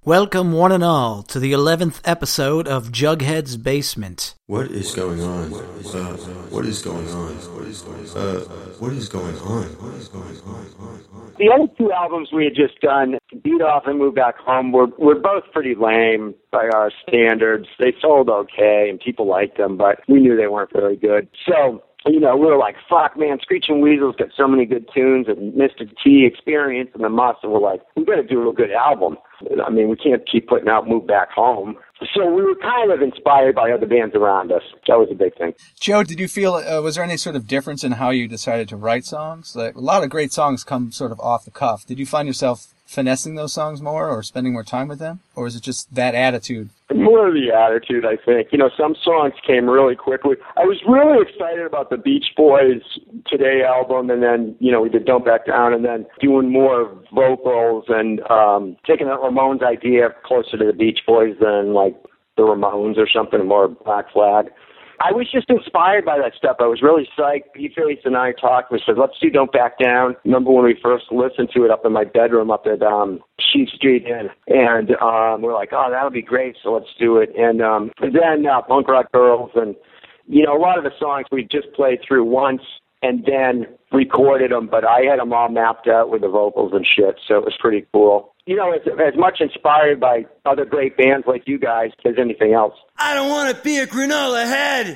Welcome, one and all, to the 11th episode of Jughead's Basement. What is going on? What is going on? What is going on? The other two albums we had just done, Beat Off and Move Back Home, were both pretty lame by our standards. They sold okay, and people liked them, but we knew they weren't very good. So, we were like, fuck, man, Screeching Weasel's got so many good tunes, and Mr. T, Experience, and the Must, and we're like, we got to do a good album. I mean, we can't keep putting out Move Back Home. So we were kind of inspired by other bands around us. That was a big thing. Joe, did you feel, was there any sort of difference in how you decided to write songs? Like, a lot of great songs come sort of off the cuff. Did you find yourself finessing those songs more or spending more time with them? Or is it just that attitude? More the attitude, I think. Some songs came really quickly. I was really excited about the Beach Boys Today album, and then, we did Don't Back Down, and then doing more vocals and taking that Ramones idea closer to the Beach Boys than, like, the Ramones or something, more Black Flag. I was just inspired by that stuff. I was really psyched. B-Face and I talked. We said, let's do Don't Back Down. Remember when we first listened to it up in my bedroom up at Sheep Street Inn. And we're like, oh, that'll be great, so let's do it. And then Punk Rock Girls and, a lot of the songs we just played through once and then recorded them, but I had them all mapped out with the vocals and shit, so it was pretty cool. As much inspired by other great bands like you guys as anything else. I don't want to be a granola head!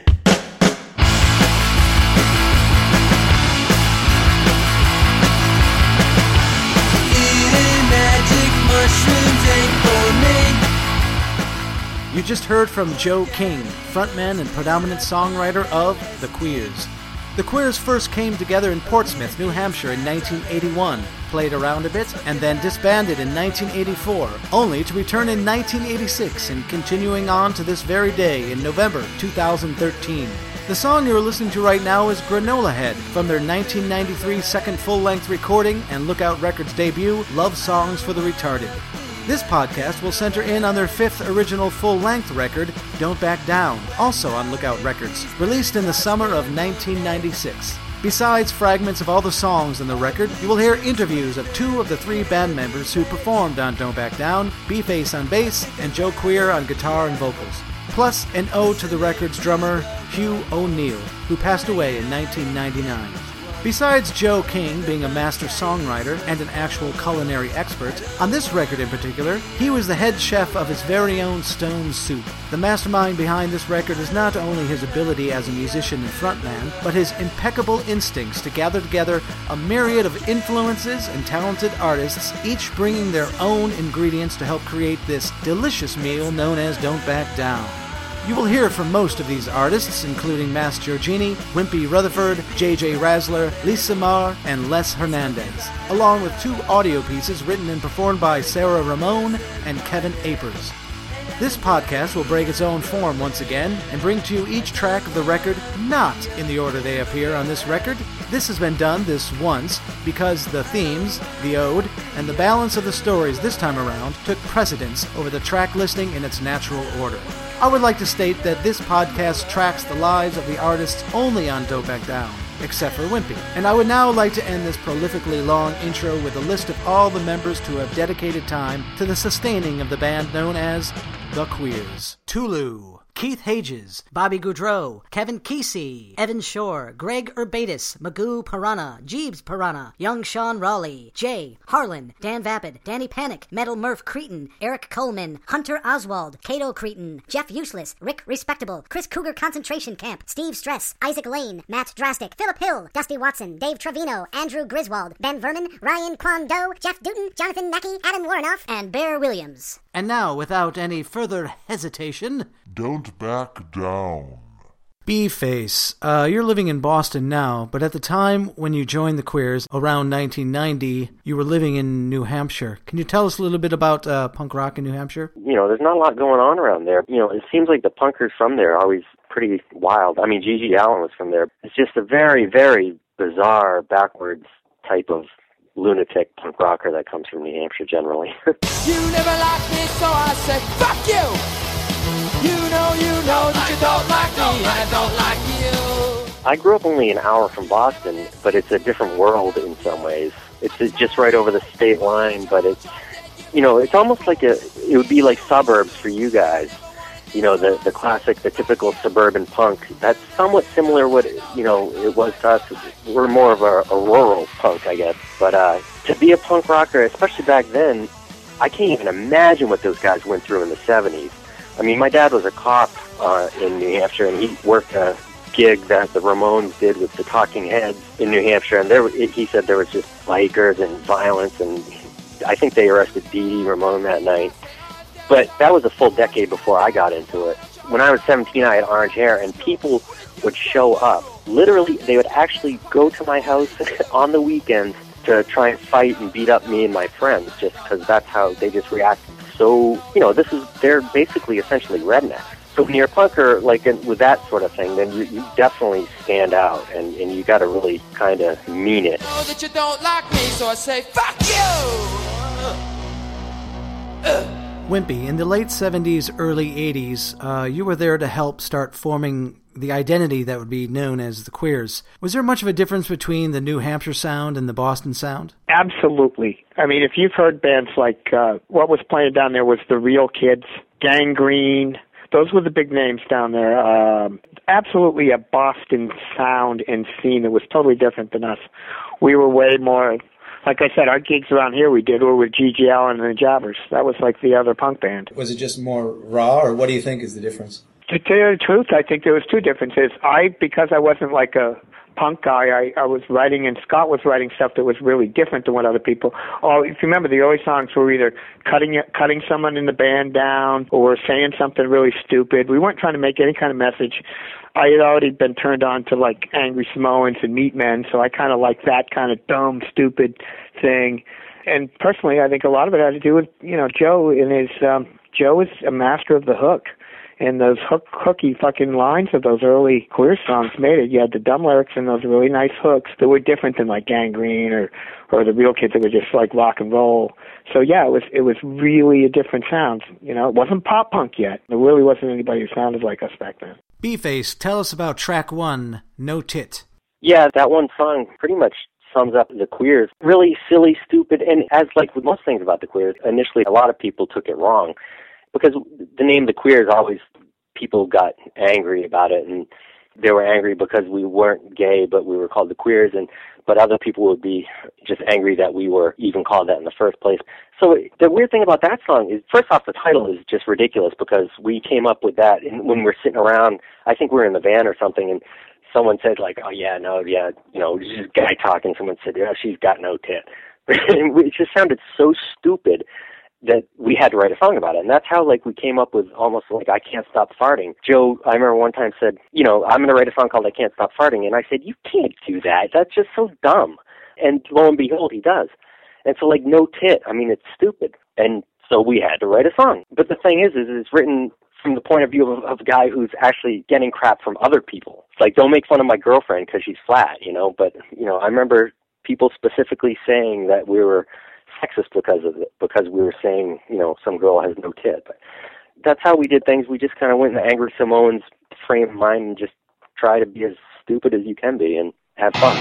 Eating magic mushrooms ain't for me. You just heard from Joe King, frontman and predominant songwriter of The Queers. The Queers first came together in Portsmouth, New Hampshire in 1981, played around a bit, and then disbanded in 1984, only to return in 1986 and continuing on to this very day in November 2013. The song you're listening to right now is Granola Head from their 1993 second full-length recording and Lookout Records debut, Love Songs for the Retarded. This podcast will center in on their fifth original full-length record, Don't Back Down, also on Lookout Records, released in the summer of 1996. Besides fragments of all the songs on the record, you will hear interviews of two of the three band members who performed on Don't Back Down, B-Face on bass and Joe Queer on guitar and vocals. Plus an ode to the record's drummer, Hugh O'Neill, who passed away in 1999. Besides Joe King being a master songwriter and an actual culinary expert, on this record in particular, he was the head chef of his very own Stone Soup. The mastermind behind this record is not only his ability as a musician and frontman, but his impeccable instincts to gather together a myriad of influences and talented artists, each bringing their own ingredients to help create this delicious meal known as Don't Back Down. You will hear from most of these artists, including Mass Giorgini, Wimpy Rutherford, J.J. Razzler, Lisa Marr, and Les Hernandez, along with two audio pieces written and performed by Sarah Ramone and Kevin Apers. This podcast will break its own form once again and bring to you each track of the record not in the order they appear on this record. This has been done this once because the themes, the ode, and the balance of the stories this time around took precedence over the track listing in its natural order. I would like to state that this podcast tracks the lives of the artists only on Don't Back Down, except for Wimpy. And I would now like to end this prolifically long intro with a list of all the members who have dedicated time to the sustaining of the band known as The Queers. Tulu, Keith Hages, Bobby Goudreau, Kevin Kesey, Evan Shore, Greg Urbatus, Magoo Piranha, Jeeves Piranha, Young Sean Raleigh, Jay, Harlan, Dan Vapid, Danny Panic, Metal Murph Cretin, Eric Coleman, Hunter Oswald, Cato Cretin, Jeff Useless, Rick Respectable, Chris Cougar Concentration Camp, Steve Stress, Isaac Lane, Matt Drastic, Philip Hill, Dusty Watson, Dave Trevino, Andrew Griswold, Ben Vernon, Ryan Kwon-Do, Jeff Dutton, Jonathan Mackey, Adam Warnoff, and Bear Williams. And now, without any further hesitation, Don't Back Down. B-Face, you're living in Boston now, but at the time when you joined the Queers, around 1990, you were living in New Hampshire. Can you tell us a little bit about punk rock in New Hampshire? There's not a lot going on around there. It seems like the punkers from there are always pretty wild. I mean, G.G. Allen was from there. It's just a very, very bizarre, backwards type of lunatic punk rocker that comes from New Hampshire generally. You never liked me, so I said, fuck you! You know that you don't like me, and I don't like you. I grew up only an hour from Boston, but it's a different world in some ways. It's just right over the state line, but it's you know, it's almost like it would be like Suburbs for you guys. You know, the classic, the typical suburban punk. That's somewhat similar what, you know, it was to us. We're more of a rural punk, I guess. But to be a punk rocker, especially back then, I can't even imagine what those guys went through in the 70s. I mean, my dad was a cop in New Hampshire, and he worked a gig that the Ramones did with the Talking Heads in New Hampshire, and he said there was just bikers and violence, and I think they arrested Dee Dee Ramone that night. But that was a full decade before I got into it. When I was 17, I had orange hair, and people would show up. Literally, they would actually go to my house on the weekends to try and fight and beat up me and my friends, just because that's how they just reacted. So, you know, they're basically essentially rednecks. So when you're a punker, like with that sort of thing, then you definitely stand out, and you got to really kind of mean it. I know that you don't like me, so I say, fuck you! Wimpy, in the late 70s, early 80s, you were there to help start forming the identity that would be known as the Queers. Was there much of a difference between the New Hampshire sound and the Boston sound? Absolutely. I mean, if you've heard bands like, what was playing down there was the Real Kids, Gangrene, those were the big names down there. Absolutely a Boston sound and scene that was totally different than us. We were way more... Like I said, our gigs around here we did were with G.G. Allen and the Jobbers. That was like the other punk band. Was it just more raw, or what do you think is the difference? To tell you the truth, I think there was two differences. Because I wasn't like a punk guy, I was writing, and Scott was writing stuff that was really different than what other people... Oh, if you remember, the early songs were either cutting someone in the band down or saying something really stupid. We weren't trying to make any kind of message. I had already been turned on to like Angry Samoans and Meatmen, so I kind of like that kind of dumb, stupid thing. And personally, I think a lot of it had to do with, you know, Joe and his... Joe is a master of the hook. And those hooky fucking lines of those early Queer songs made it. You had the dumb lyrics and those really nice hooks that were different than like Gangrene or the Real Kids that were just like rock and roll. So yeah, it was really a different sound. You know, it wasn't pop punk yet. There really wasn't anybody who sounded like us back then. B-Face, tell us about track 1, No Tit. Yeah, that one song pretty much sums up the Queers. Really silly, stupid, and as like with most things about the Queers, initially a lot of people took it wrong. Because the name The Queers, always people got angry about it, and they were angry because we weren't gay, but we were called The Queers, but other people would be just angry that we were even called that in the first place. So the weird thing about that song is, first off, the title is just ridiculous because we came up with that when we were sitting around. I think we were in the van or something, and someone said like, "Oh yeah, no, yeah, you know, just a guy talking." Someone said, "Yeah, she's got no tit." It just sounded so stupid that we had to write a song about it. And that's how, like, we came up with almost like I Can't Stop Farting. Joe, I remember one time said, you know, I'm going to write a song called I Can't Stop Farting. And I said, you can't do that. That's just so dumb. And lo and behold, he does. And so, like, no tit. I mean, it's stupid. And so we had to write a song. But the thing is it's written from the point of view of a guy who's actually getting crap from other people. It's like, don't make fun of my girlfriend because she's flat, you know. But, you know, I remember people specifically saying that we were sexist because of it, because we were saying, you know, some girl has no tit. But that's how we did things. We just kind of went in the Angry Samoans frame of mind and just try to be as stupid as you can be and have fun.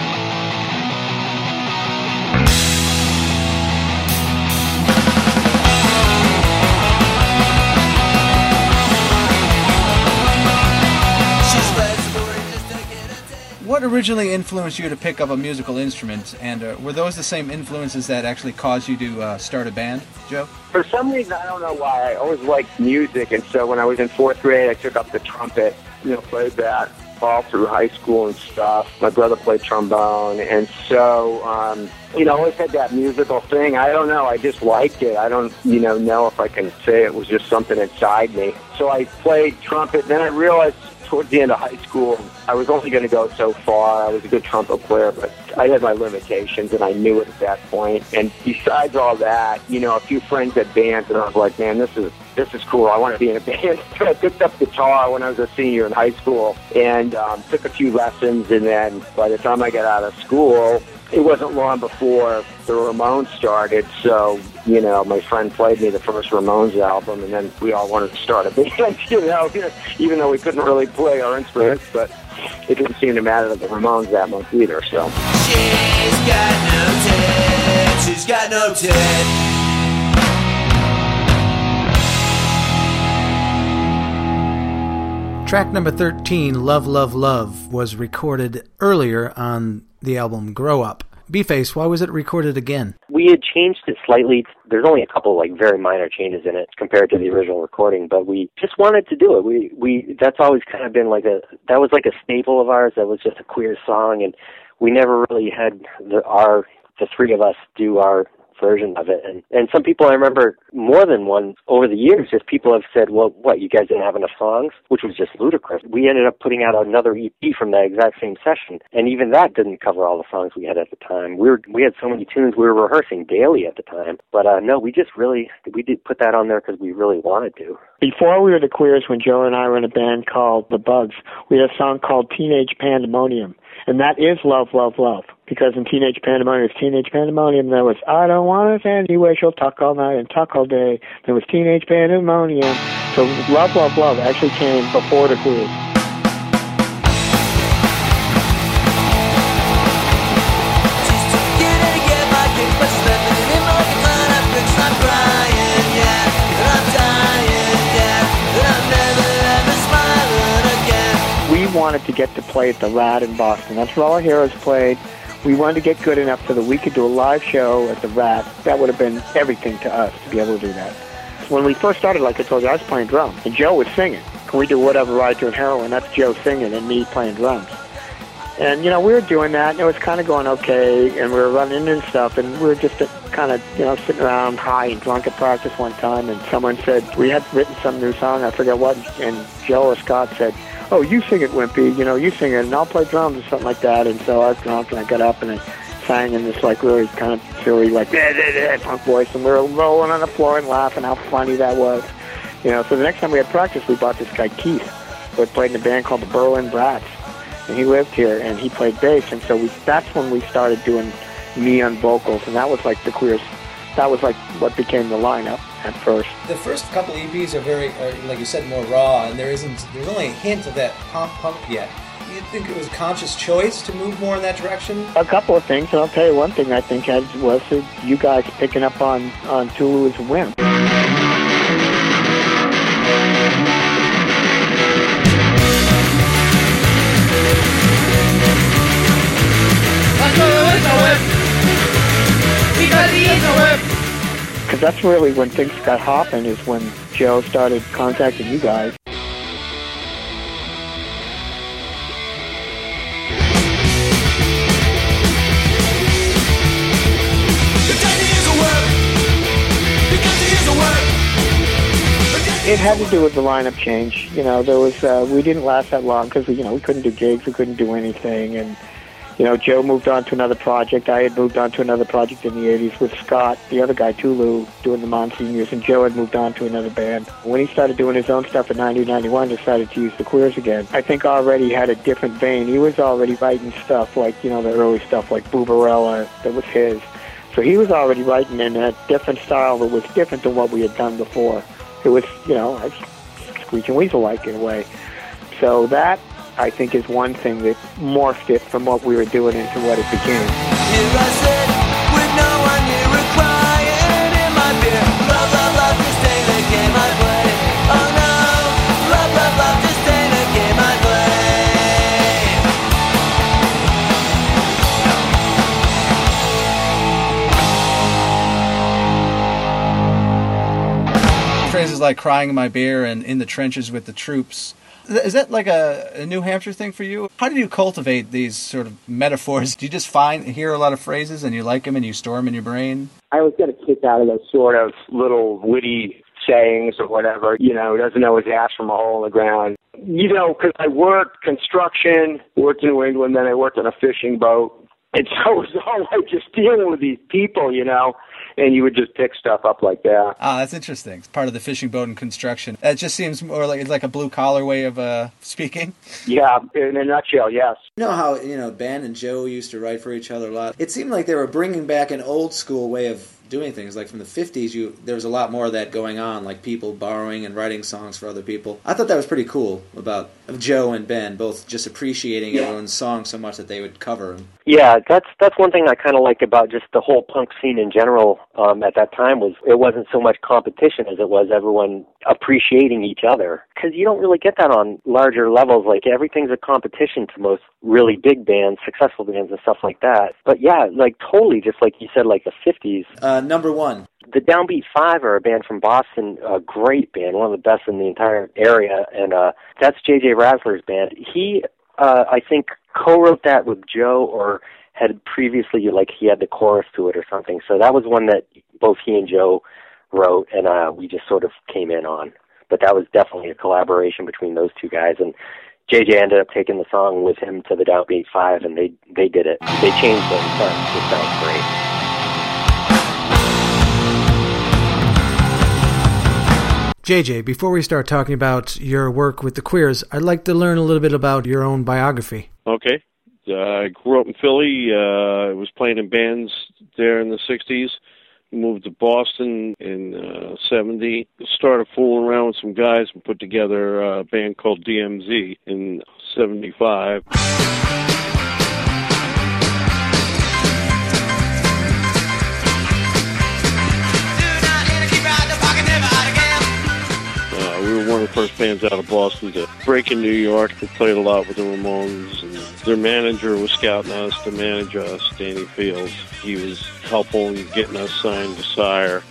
What originally influenced you to pick up a musical instrument, and were those the same influences that actually caused you to start a band, Joe? For some reason, I don't know why, I always liked music, and so when I was in 4th grade, I took up the trumpet, you know, played that all through high school and stuff. My brother played trombone, and so, you know, I always had that musical thing. I don't know, I just liked it. I don't, you know if I can say it was just something inside me. So I played trumpet, then I realized towards the end of high school, I was only going to go so far. I was a good trumpet player, but I had my limitations, and I knew it at that point. And besides all that, you know, a few friends had bands, and I was like, man, this is cool. I want to be in a band. So I picked up guitar when I was a senior in high school and took a few lessons, and then by the time I got out of school, it wasn't long before the Ramones started, so, you know, my friend played me the first Ramones album, and then we all wanted to start a band, you know, even though we couldn't really play our instruments, but it didn't seem to matter to the Ramones that much either, so. She's got no tit, she's got no tit. Track number 13, Love, Love, Love, was recorded earlier on the album Grow Up. B-Face, why was it recorded again? We had changed it slightly. There's only a couple very minor changes in it compared to the original recording, but we just wanted to do it. We that's always kind of been that was like a staple of ours. That was just a queer song, and we never really had the three of us do our version of it. And some people, I remember more than one over the years, just people have said, well, what, you guys didn't have enough songs? Which was just ludicrous. We ended up putting out another EP from that exact same session, and even that didn't cover all the songs we had at the time. We had so many tunes we were rehearsing daily at the time, but no, we did put that on there because we really wanted to. Before we were the Queers, when Joe and I were in a band called The Bugs, we had a song called Teenage Pandemonium. And that is Love, Love, Love. Because in Teenage Pandemonium, there was I don't want it anyway, she'll talk all night and talk all day. There was Teenage Pandemonium. So Love, Love, Love actually came before the Queers. Wanted to get to play at the Rat in Boston. That's where All Our Heroes played. We wanted to get good enough so that we could do a live show at the Rat. That would have been everything to us to be able to do that. When we first started, like I told you, I was playing drums, and Joe was singing. Can we do Whatever Ride to Heroin? That's Joe singing and me playing drums. And, we were doing that, and it was kind of going okay, and we were running into stuff, and we were just kind of, sitting around high and drunk at practice one time, and someone said, we had written some new song, I forget what, and Joe or Scott said, oh, you sing it, Wimpy, you sing it, and I'll play drums or something like that. And so I was drunk, and I got up, and I sang in this, really kind of silly, punk voice, and we were rolling on the floor and laughing how funny that was. So the next time we had practice, we brought this guy, Keith, who had played in a band called the Berlin Brats, and he lived here, and he played bass, and so that's when we started doing me on vocals, and that was like the Queers. That was like what became the lineup at first. The first couple EPs are very, like you said, more raw, and there's only a hint of that punk yet. Do you think it was a conscious choice to move more in that direction? A couple of things, and I'll tell you one thing I think was you guys picking up on Tulu's Wimp. Because that's really when things got hopping, is when Joe started contacting you guys. It had to do with the lineup change. There was we didn't last that long because we couldn't do gigs, we couldn't do anything, and Joe moved on to another project. I had moved on to another project in the 80s with Scott, the other guy, Tulu, doing the Monsignors, and Joe had moved on to another band. When he started doing his own stuff in 1991, decided to use the Queers again. I think already had a different vein. He was already writing stuff like, the early stuff like Boobarella that was his. So he was already writing in a different style that was different than what we had done before. It was, Screeching Weasel-like in a way. So that, I think, is one thing that morphed it from what we were doing into what it became. Here I sit with no one near crying in my beer. Love, love, love, this ain't the game I play. Oh no, love, love, love, this ain't the game I play. Phrases like crying in my beer and in the trenches with the troops. Is that like a New Hampshire thing for you? How do you cultivate these sort of metaphors? Do you just hear a lot of phrases and you like them and you store them in your brain? I always get a kick out of those sort of little witty sayings or whatever, doesn't know his ass from a hole in the ground. Because I worked construction, worked in New England, then I worked on a fishing boat. And so it was all like just dealing with these people, and you would just pick stuff up like that. Ah, that's interesting. It's part of the fishing boat and construction. That just seems more like it's like a blue-collar way of speaking. Yeah, in a nutshell, yes. You know how, Ben and Joe used to write for each other a lot? It seemed like they were bringing back an old-school way of doing things. Like from the 50s, there was a lot more of that going on, like people borrowing and writing songs for other people. I thought that was pretty cool about Joe and Ben both just appreciating everyone's songs so much that they would cover them. Yeah, that's one thing I kind of like about just the whole punk scene in general at that time was it wasn't so much competition as it was everyone appreciating each other. Because you don't really get that on larger levels. Like, everything's a competition to most really big bands, successful bands and stuff like that. But yeah, like totally, just like you said, like the 50s. Number one. The Downbeat Five are a band from Boston, a great band, one of the best in the entire area, and that's J.J. Razzler's band. He, I think, co-wrote that with Joe, or had previously, like, he had the chorus to it or something. So that was one that both he and Joe wrote, and we just sort of came in on. But that was definitely a collaboration between those two guys, and J.J. ended up taking the song with him to the Downbeat Five, and they did it. They changed it. It sounds great. JJ, before we start talking about your work with the Queers, I'd like to learn a little bit about your own biography. Okay. I grew up in Philly. I was playing in bands there in the 60s. Moved to Boston in 70. Started fooling around with some guys and put together a band called DMZ in 75. We were one of the first bands out of Boston to break in New York. We played a lot with the Ramones, and their manager was scouting us to manage us, Danny Fields. He was helpful in getting us signed to Sire.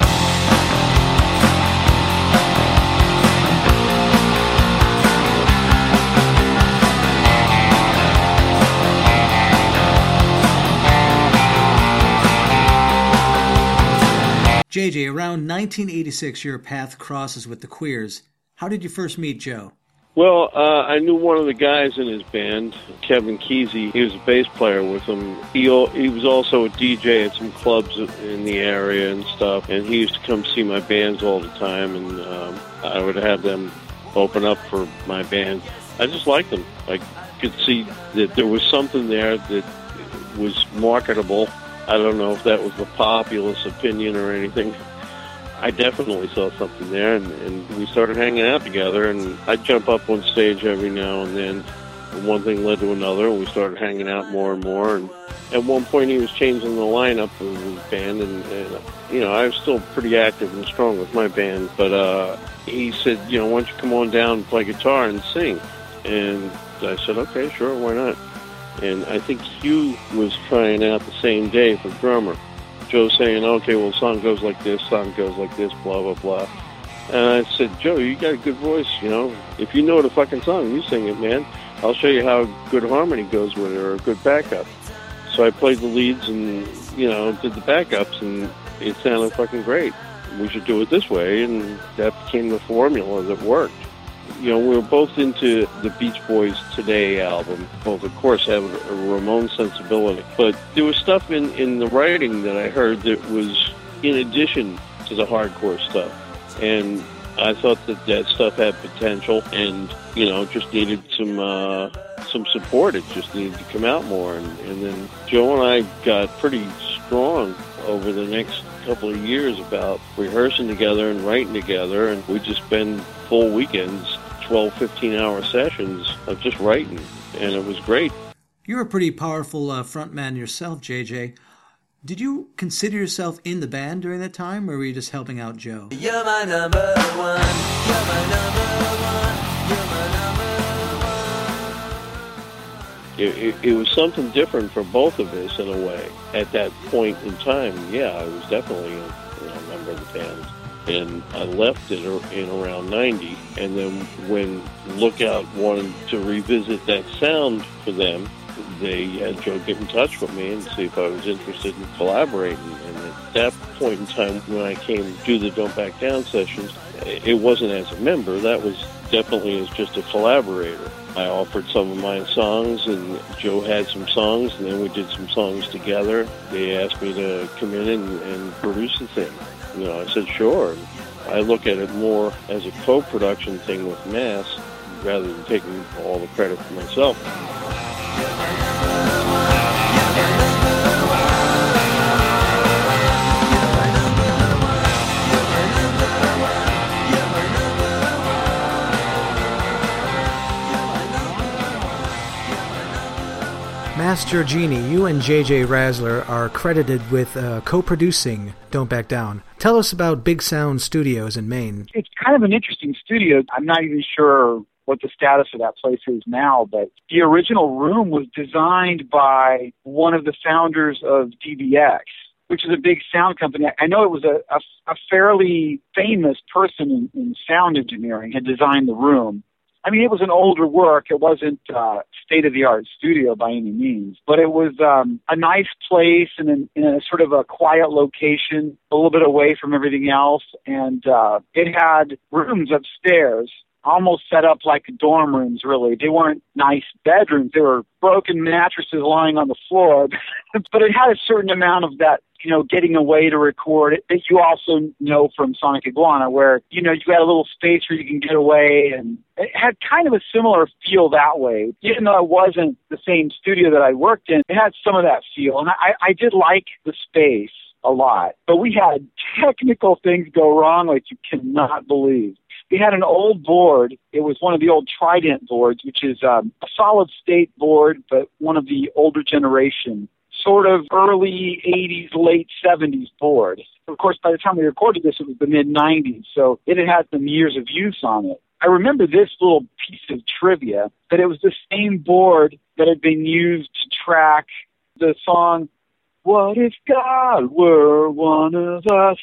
JJ, around 1986, your path crosses with the Queers. How did you first meet Joe? Well, I knew one of the guys in his band, Kevin Kesey. He was a bass player with him. He was also a DJ at some clubs in the area and stuff, and he used to come see my bands all the time, and I would have them open up for my band. I just liked them. I could see that there was something there that was marketable. I don't know if that was the populace opinion or anything. I definitely saw something there, and we started hanging out together, and I'd jump up on stage every now and then. And one thing led to another, and we started hanging out more and more. And at one point, he was changing the lineup of his band, and I was still pretty active and strong with my band. But he said, why don't you come on down and play guitar and sing? And I said, okay, sure, why not? And I think Hugh was trying out the same day for drummer. Joe saying, okay, well, song goes like this, blah, blah, blah. And I said, Joe, you got a good voice, If you know the fucking song, you sing it, man. I'll show you how good harmony goes with it, or a good backup. So I played the leads and, did the backups, and it sounded fucking great. We should do it this way, and that became the formula that worked. We were both into the Beach Boys Today album. Both, of course, have a Ramones sensibility. But there was stuff in the writing that I heard that was in addition to the hardcore stuff. And I thought that stuff had potential and, just needed some support. It just needed to come out more. And then Joe and I got pretty strong over the next couple of years about rehearsing together and writing together. And we'd just spend full weekends, 12, 15-hour sessions of just writing, and it was great. You're a pretty powerful frontman yourself, JJ. Did you consider yourself in the band during that time, or were you just helping out Joe? You're my number one, you're my number one, you're my number one. It was something different for both of us in a way. At that point in time, yeah, I was definitely a member of the band. And I left it in around 90, and then when Lookout wanted to revisit that sound for them, they had Joe get in touch with me and see if I was interested in collaborating. And at that point in time, when I came to do the Don't Back Down sessions, it wasn't as a member. That was definitely as just a collaborator. I offered some of my songs, and Joe had some songs, and then we did some songs together. They asked me to come in and produce the thing. I said, sure. I look at it more as a co-production thing with Mass rather than taking all the credit for myself. Ask Giorgini, you and J.J. Razzler are credited with co-producing Don't Back Down. Tell us about Big Sound Studios in Maine. It's kind of an interesting studio. I'm not even sure what the status of that place is now, but the original room was designed by one of the founders of DBX, which is a big sound company. I know it was a fairly famous person in sound engineering had designed the room. I mean, it was an older work. It wasn't state-of-the-art studio by any means, but it was a nice place and in a sort of a quiet location, a little bit away from everything else, and it had rooms upstairs, almost set up like dorm rooms, really. They weren't nice bedrooms. They were broken mattresses lying on the floor, but it had a certain amount of that, getting away to record it, that you also know from Sonic Iguana, where, you got a little space where you can get away, and it had kind of a similar feel that way. Even though it wasn't the same studio that I worked in, it had some of that feel, and I did like the space a lot. But we had technical things go wrong like you cannot believe. We had an old board. It was one of the old Trident boards, which is a solid-state board, but one of the older generation, sort of early 80s, late 70s board. Of course, by the time we recorded this, it was the mid-90s, so it had had some years of use on it. I remember this little piece of trivia, that it was the same board that had been used to track the song, What If God Were One of Us?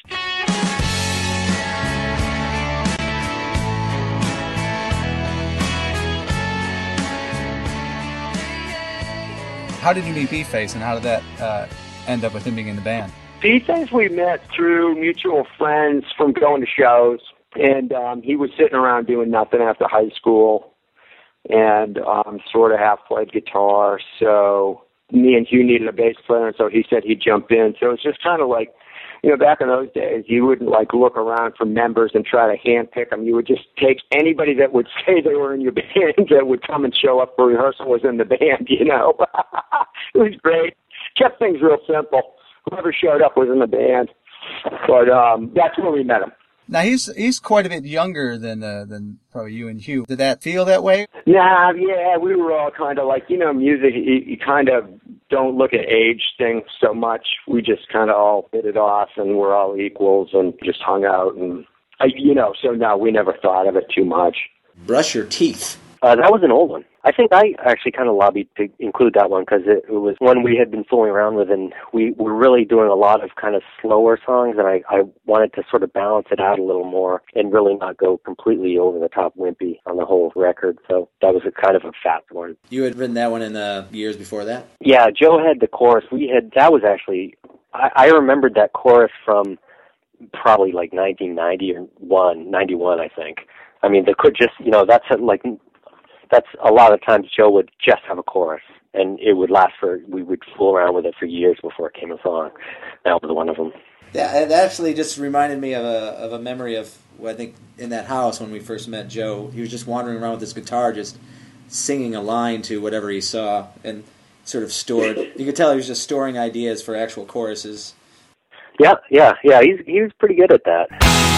How did you meet B-Face, and how did that end up with him being in the band? B-Face we met through mutual friends from going to shows, and he was sitting around doing nothing after high school, and sort of half played guitar, so me and Hugh needed a bass player, and so he said he'd jump in. So it's just kind of like, back in those days, you wouldn't look around for members and try to handpick them. You would just take anybody that would say they were in your band that would come and show up for rehearsal was in the band, It was great. Kept things real simple. Whoever showed up was in the band. But that's where we met him. Now, he's quite a bit younger than probably you and Hugh. Did that feel that way? Nah, yeah, we were all kind of like, music, you kind of don't look at age things so much. We just kind of all hit it off, and we're all equals and just hung out. And, so no, we never thought of it too much. Brush your teeth. That was an old one. I think I actually kind of lobbied to include that one because it was one we had been fooling around with, and we were really doing a lot of kind of slower songs, and I wanted to sort of balance it out a little more and really not go completely over the top wimpy on the whole record. So that was a kind of a fat one. You had written that one in the years before that? Yeah, Joe had the chorus. That was actually, I remembered that chorus from probably like 1991, I think. I mean, they could just, that's a lot of times Joe would just have a chorus, and it would we would fool around with it for years before it came a song. That was one of them. Yeah, it actually just reminded me of a memory of, I think, in that house when we first met Joe. He was just wandering around with his guitar, just singing a line to whatever he saw, and sort of stored. You could tell he was just storing ideas for actual choruses. Yeah. He was pretty good at that.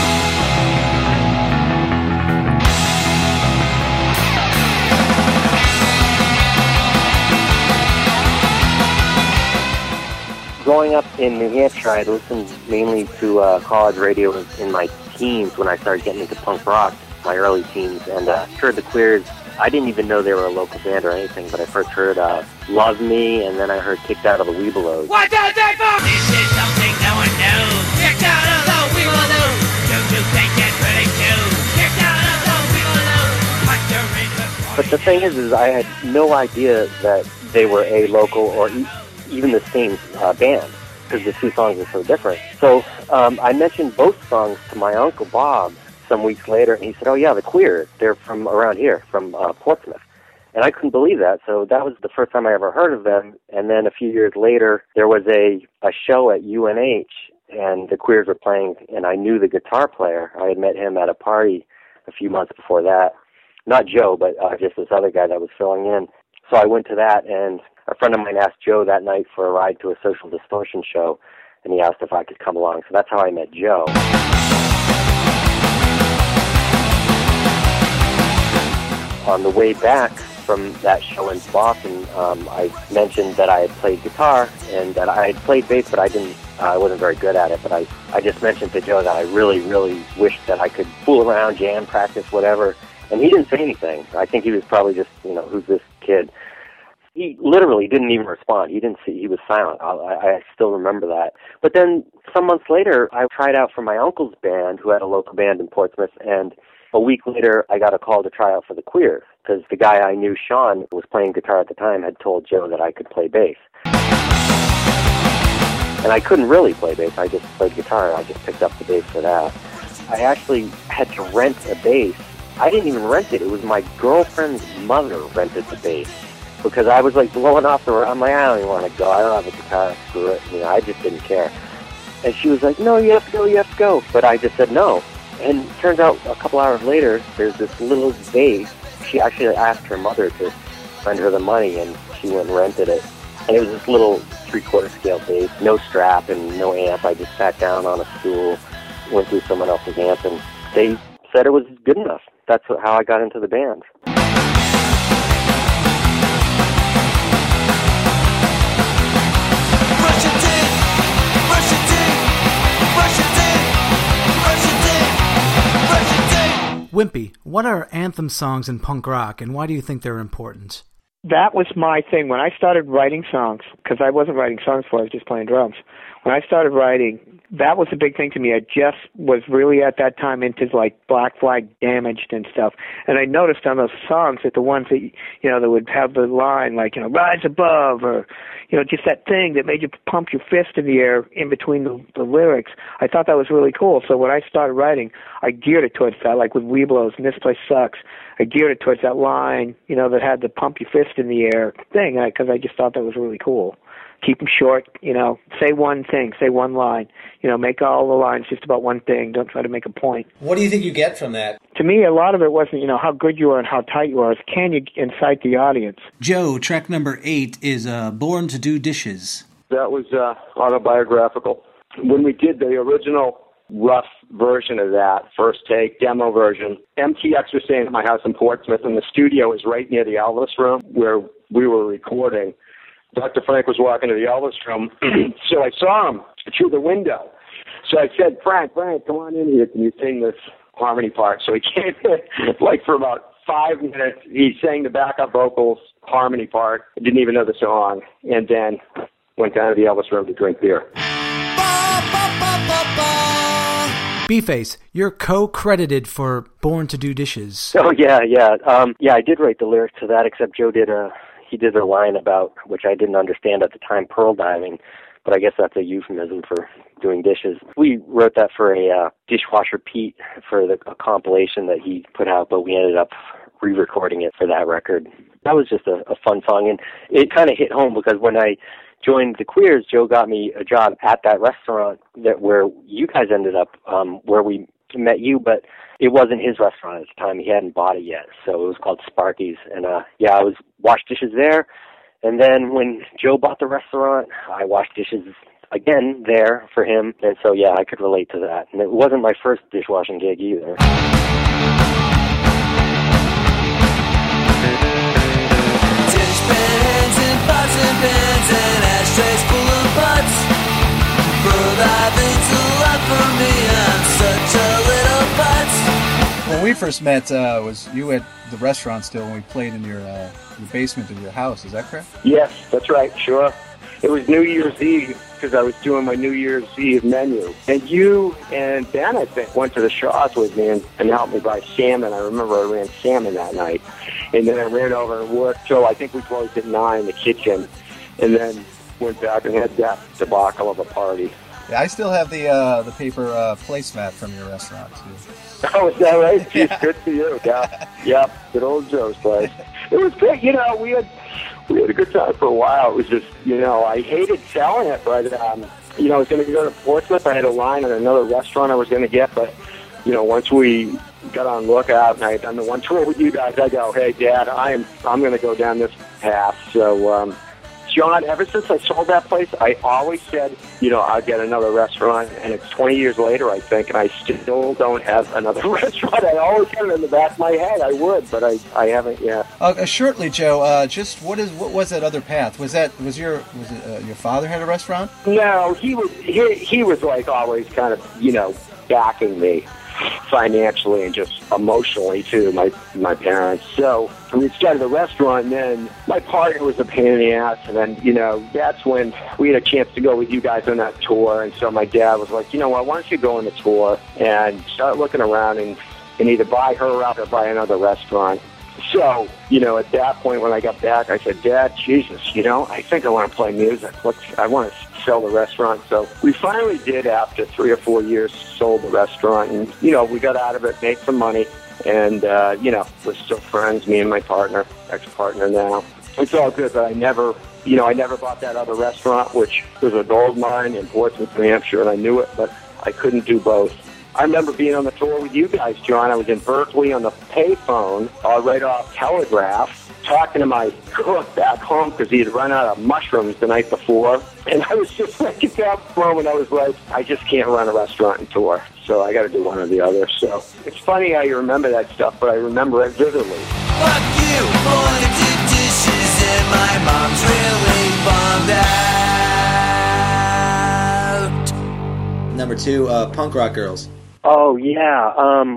Growing up in New Hampshire, I listened mainly to college radio in my teens when I started getting into punk rock, my early teens, and heard the Queers. I didn't even know they were a local band or anything, but I first heard Love Me, and then I heard Kicked Out of the Weebelows. What does that for? This is something no one knows. Kicked out of the Weebelows. Don't you think it's pretty cute? Kicked out of the Weebelows. But the thing is I had no idea that they were a local or even the same band, because the two songs are so different. So I mentioned both songs to my Uncle Bob some weeks later, and he said, oh yeah, the Queers, they're from around here, from Portsmouth. And I couldn't believe that, so that was the first time I ever heard of them. And then a few years later, there was a show at UNH, and the Queers were playing, and I knew the guitar player. I had met him at a party a few months before that. Not Joe, but just this other guy that was filling in. So I went to that, and a friend of mine asked Joe that night for a ride to a Social Distortion show, and he asked if I could come along. So that's how I met Joe. On the way back from that show in Boston, I mentioned that I had played guitar and that I had played bass, but I wasn't very good at it. But I just mentioned to Joe that I really, really wished that I could fool around, jam, practice, whatever. And he didn't say anything. I think he was probably just, who's this kid? He literally didn't even respond. He was silent. I still remember that. But then some months later, I tried out for my uncle's band, who had a local band in Portsmouth, and a week later, I got a call to try out for the Queers, because the guy I knew, Sean, who was playing guitar at the time, had told Joe that I could play bass. And I couldn't really play bass. I just played guitar. I just picked up the bass for that. I actually had to rent a bass. I didn't even rent it. It was my girlfriend's mother rented the bass. Because I was like blowing off the road. I'm like, I don't even want to go. I don't have a guitar. Screw it. I just didn't care. And she was like, no, you have to go. But I just said no. And it turns out a couple hours later, there's this little bass. She actually asked her mother to lend her the money, and she went and rented it. And it was this little 3/4 scale bass, no strap and no amp. I just sat down on a stool, went through someone else's amp, and they said it was good enough. That's how I got into the band. Wimpy, what are anthem songs in punk rock, and why do you think they're important? That was my thing. When I started writing songs, because I wasn't writing songs before, I was just playing drums. When I started writing, that was a big thing to me. I just was really at that time into like Black Flag, Damaged and stuff. And I noticed on those songs that the ones that, that would have the line like, rise above, or, just that thing that made you pump your fist in the air in between the lyrics. I thought that was really cool. So when I started writing, I geared it towards that, like with Weeblos and This Place Sucks. I geared it towards that line, that had the pump your fist in the air thing, because I just thought that was really cool. Keep them short, say one thing, say one line, make all the lines just about one thing. Don't try to make a point. What do you think you get from that? To me, a lot of it wasn't, how good you are and how tight you are. It's can you incite the audience? Joe, track number 8 is Born to Do Dishes. That was autobiographical. When we did the original rough version of that, first take, demo version, MTX was staying at my house in Portsmouth, and the studio was right near the Elvis room where we were recording. Dr. Frank was walking to the Elvis room, so I saw him through the window. So I said, Frank, come on in here. Can you sing this harmony part? So he came in, for about 5 minutes. He sang the backup vocals, harmony part. I didn't even know the song. And then went down to the Elvis room to drink beer. B-Face, you're co-credited for Born to Do Dishes. Oh, yeah. I did write the lyrics to that, except Joe did a line about, which I didn't understand at the time, pearl diving, but I guess that's a euphemism for doing dishes. We wrote that for a Dishwasher Pete for a compilation that he put out, but we ended up re-recording it for that record. That was just a fun song, and it kind of hit home because when I joined the Queers, Joe got me a job at that restaurant where you guys ended up, where we met you, but it wasn't his restaurant at the time. He hadn't bought it yet, so it was called Sparky's. And I was washed dishes there. And then when Joe bought the restaurant, I washed dishes again there for him. And so, I could relate to that. And it wasn't my first dishwashing gig either. Dishpans and pots and pans and ashtrays full of butts. Providing to love for me, I'm such a little butt. When we first met, was you at the restaurant still when we played in your basement of your house, is that correct? Yes, that's right, sure. It was New Year's Eve because I was doing my New Year's Eve menu. And you and Ben, I think, went to the Shaws with me and helped me buy salmon. I remember I ran salmon that night. And then I ran over and worked till I think we closed at 9 in the kitchen. And then went back and had that debacle of a party. Yeah, I still have the paper placemat from your restaurant, too. Oh, is that right? Geez, good for you. Yeah. Yep, good old Joe's place. It was great. We had a good time for a while. It was just, I hated selling it, but, I was going to go to Portsmouth. I had a line at another restaurant I was going to get, but, once we got on Lookout and I had done the one tour with you guys, I go, hey, Dad, I'm going to go down this path. So John, ever since I sold that place, I always said, I'll get another restaurant, and it's 20 years later, I think, and I still don't have another restaurant. I always had it in the back of my head. I would, but I haven't yet. Shortly, Joe, just what was that other path? Was it your father had a restaurant? No, he was like always kind of, backing me financially and just emotionally too, my parents. So we started the restaurant, and then my partner was a pain in the ass, and then, that's when we had a chance to go with you guys on that tour, and so my dad was like, why don't you go on the tour and start looking around and either buy her out or buy another restaurant. So, at that point when I got back, I said, Dad, Jesus, I think I want to play music. I want to sell the restaurant. So we finally did, after 3 or 4 years, sold the restaurant. And, we got out of it, made some money. And, we're still friends, me and my partner, ex-partner now. It's all good, but I never bought that other restaurant, which was a gold mine in Portsmouth, New Hampshire, and I knew it, but I couldn't do both. I remember being on the tour with you guys, John. I was in Berkeley on the payphone, right off Telegraph, talking to my cook back home because he had run out of mushrooms the night before. And I was just like, at that moment, I was like, I just can't run a restaurant and tour. So I got to do one or the other. So it's funny how you remember that stuff, but I remember it vividly. Fuck you, pointed dishes, and my mom's really bummed out. Number 2, Punk Rock Girls. Oh, yeah.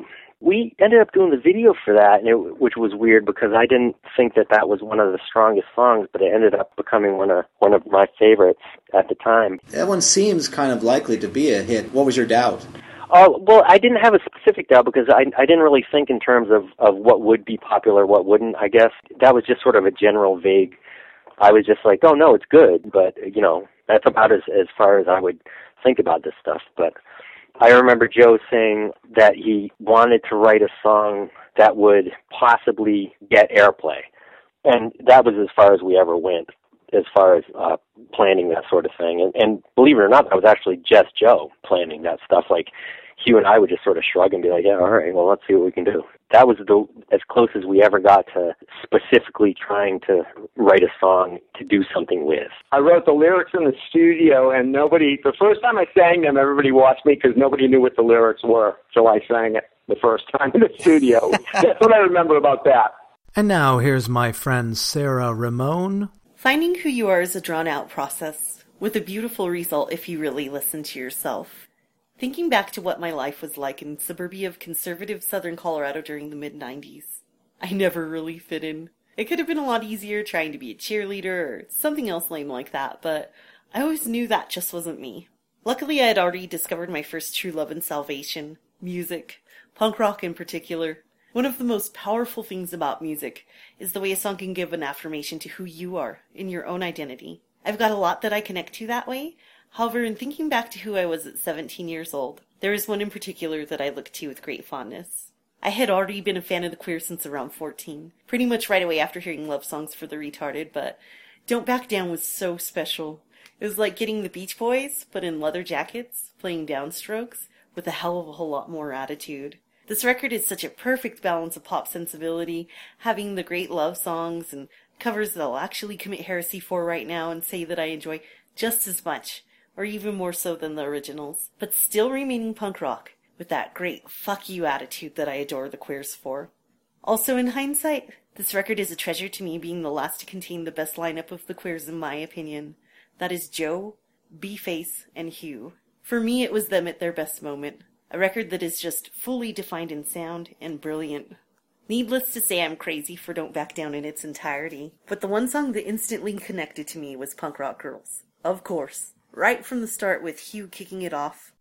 We ended up doing the video for that, which was weird because I didn't think that was one of the strongest songs, but it ended up becoming one of my favorites at the time. That one seems kind of likely to be a hit. What was your doubt? Well, I didn't have a specific doubt because I didn't really think in terms of what would be popular, what wouldn't. I guess that was just sort of a general vague. I was just like, oh, no, it's good, but, that's about as far as I would think about this stuff. But I remember Joe saying that he wanted to write a song that would possibly get airplay. And that was as far as we ever went, as far as planning that sort of thing. And believe it or not, that was actually just Joe planning that stuff. Like, Hugh and I would just sort of shrug and be like, yeah, all right, well, let's see what we can do. That was as close as we ever got to specifically trying to write a song to do something with. I wrote the lyrics in the studio, and the first time I sang them, everybody watched me because nobody knew what the lyrics were, so I sang it the first time in the studio. That's what I remember about that. And now here's my friend Sarah Ramone. Finding who you are is a drawn-out process, with a beautiful result if you really listen to yourself. Thinking back to what my life was like in suburbia of conservative southern Colorado during the mid-90s, I never really fit in. It could have been a lot easier trying to be a cheerleader or something else lame like that, but I always knew that just wasn't me. Luckily, I had already discovered my first true love and salvation, music, punk rock in particular. One of the most powerful things about music is the way a song can give an affirmation to who you are in your own identity. I've got a lot that I connect to that way. However, in thinking back to who I was at 17 years old, there is one in particular that I look to with great fondness. I had already been a fan of the Queers since around 14, pretty much right away after hearing Love Songs for the Retarded, but Don't Back Down was so special. It was like getting the Beach Boys, but in leather jackets, playing downstrokes, with a hell of a whole lot more attitude. This record is such a perfect balance of pop sensibility, having the great love songs and covers that I'll actually commit heresy for right now and say that I enjoy just as much, or even more so than the originals, but still remaining punk rock, with that great fuck you attitude that I adore the Queers for. Also, in hindsight, this record is a treasure to me, being the last to contain the best lineup of the Queers in my opinion. That is Joe, B-Face, and Hugh. For me, it was them at their best moment. A record that is just fully defined in sound and brilliant. Needless to say, I'm crazy for Don't Back Down in its entirety, but the one song that instantly connected to me was Punk Rock Girls. Of course. Right from the start with Hugh kicking it off.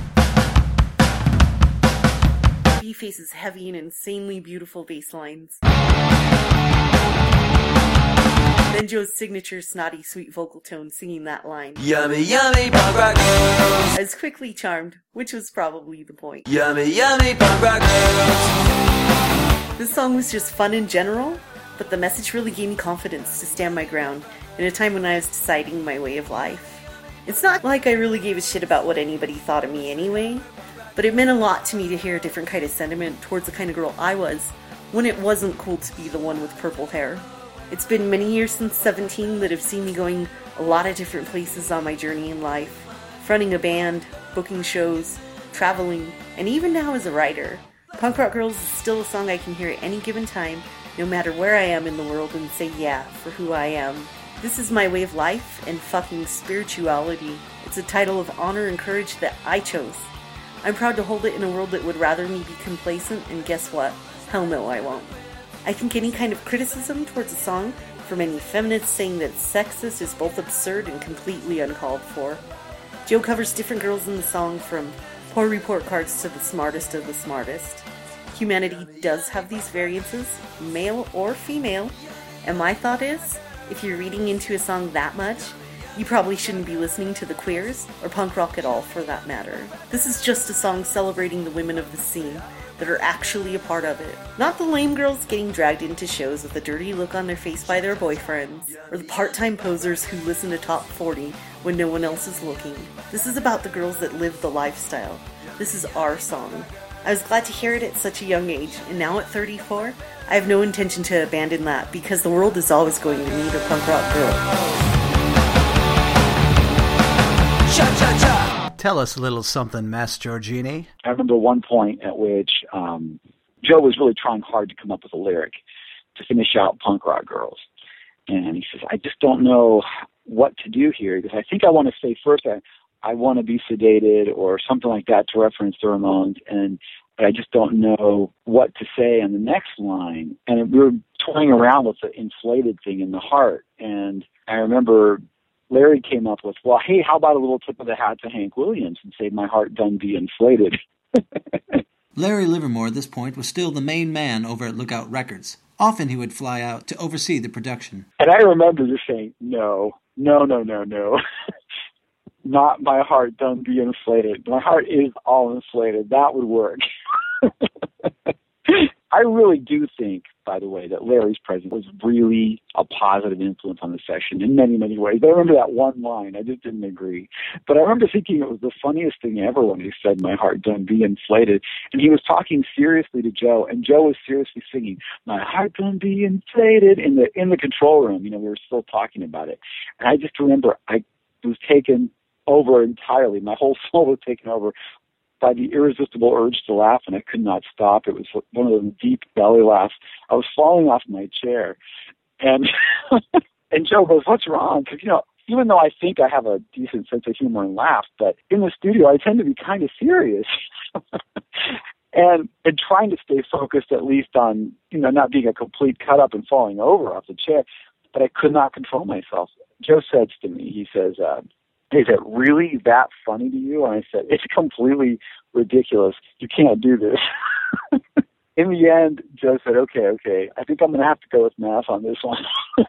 B-Face's heavy and insanely beautiful bass lines. Then Joe's signature snotty sweet vocal tone singing that line. Yummy, yummy, punk rock girls. I was quickly charmed, which was probably the point. Yummy, yummy, punk rock girls. This song was just fun in general, but the message really gave me confidence to stand my ground in a time when I was deciding my way of life. It's not like I really gave a shit about what anybody thought of me anyway, but it meant a lot to me to hear a different kind of sentiment towards the kind of girl I was when it wasn't cool to be the one with purple hair. It's been many years since 17 that have seen me going a lot of different places on my journey in life. Fronting a band, booking shows, traveling, and even now as a writer. Punk Rock Girls is still a song I can hear at any given time, no matter where I am in the world, and say yeah for who I am. This is my way of life and fucking spirituality. It's a title of honor and courage that I chose. I'm proud to hold it in a world that would rather me be complacent, and guess what? Hell no, I won't. I think any kind of criticism towards a song, from any feminists saying that it's sexist, is both absurd and completely uncalled for. Joe covers different girls in the song, from poor report cards to the smartest of the smartest. Humanity does have these variances, male or female, and my thought is, if you're reading into a song that much, you probably shouldn't be listening to the Queers, or punk rock at all for that matter. This is just a song celebrating the women of the scene that are actually a part of it. Not the lame girls getting dragged into shows with a dirty look on their face by their boyfriends, or the part-time posers who listen to Top 40 when no one else is looking. This is about the girls that live the lifestyle. This is our song. I was glad to hear it at such a young age, and now at 34, I have no intention to abandon that, because the world is always going to need a punk rock girl. Cha-cha-cha! Tell us a little something, Mass Giorgini. I remember one point at which Joe was really trying hard to come up with a lyric to finish out Punk Rock Girls. And he says, I just don't know what to do here, because I think I want to say first I want to be sedated or something like that to reference the Ramones, but I just don't know what to say on the next line. And we were toying around with the inflated thing in the heart. And I remember Larry came up with, well, hey, how about a little tip of the hat to Hank Williams and say my heart done be inflated. Larry Livermore at this point was still the main man over at Lookout Records. Often he would fly out to oversee the production. And I remember just saying, no. Not my heart done be inflated. My heart is all inflated. That would work. I really do think, by the way, that Larry's presence was really a positive influence on the session in many, many ways. I remember that one line. I just didn't agree. But I remember thinking it was the funniest thing ever when he said, my heart done be inflated. And he was talking seriously to Joe, and Joe was seriously singing, my heart done be inflated, in the control room. We were still talking about it. And I just remember I was taken over entirely. My whole soul was taken over by the irresistible urge to laugh, and I could not stop. It was one of those deep belly laughs. I was falling off my chair. And and Joe goes, what's wrong? Because, even though I think I have a decent sense of humor and laugh, but in the studio I tend to be kind of serious. and trying to stay focused at least on, not being a complete cut up and falling over off the chair. But I could not control myself. Joe says to me, he says, is it really that funny to you? And I said, it's completely ridiculous. You can't do this. In the end, Joe said, okay. I think I'm going to have to go with Mass on this one.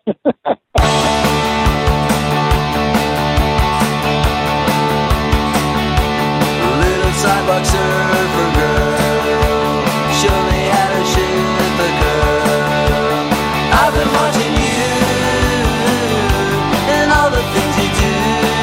Little sidewalk surfer girl, surely had a ship a girl. I've been watching you and all the things you do.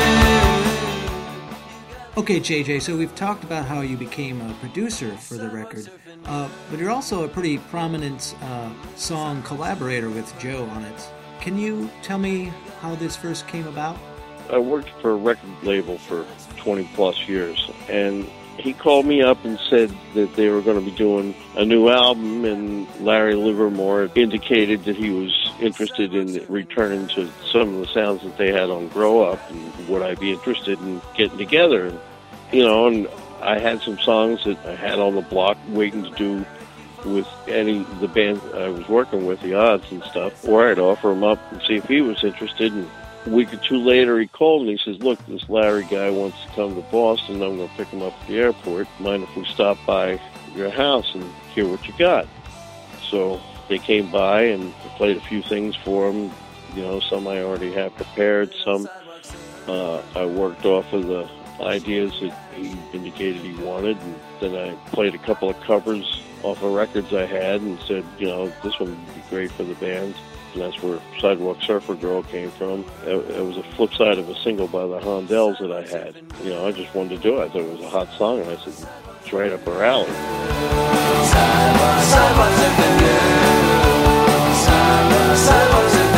Okay, JJ, so we've talked about how you became a producer for the record, but you're also a pretty prominent song collaborator with Joe on it. Can you tell me how this first came about? I worked for a record label for 20 plus years, and he called me up and said that they were going to be doing a new album, and Larry Livermore indicated that he was interested in returning to some of the sounds that they had on Grow Up, and would I be interested in getting together? And, and I had some songs that I had on the block waiting to do with the band I was working with, the Odds and stuff, or I'd offer him up and see if he was interested. And a week or two later, he called me. He says, look, this Larry guy wants to come to Boston. I'm going to pick him up at the airport. Mind if we stop by your house and hear what you got? So they came by and I played a few things for him. Some I already had prepared. Some I worked off of the ideas that he indicated he wanted. And then I played a couple of covers off of records I had and said, this one would be great for the band. And that's where Sidewalk Surfer Girl came from. It was a flip side of a single by the Hondells that I had. I just wanted to do it. I thought it was a hot song, and I said, it's right up our alley. Sidewalk Surfer Girl, Sidewalk Surfer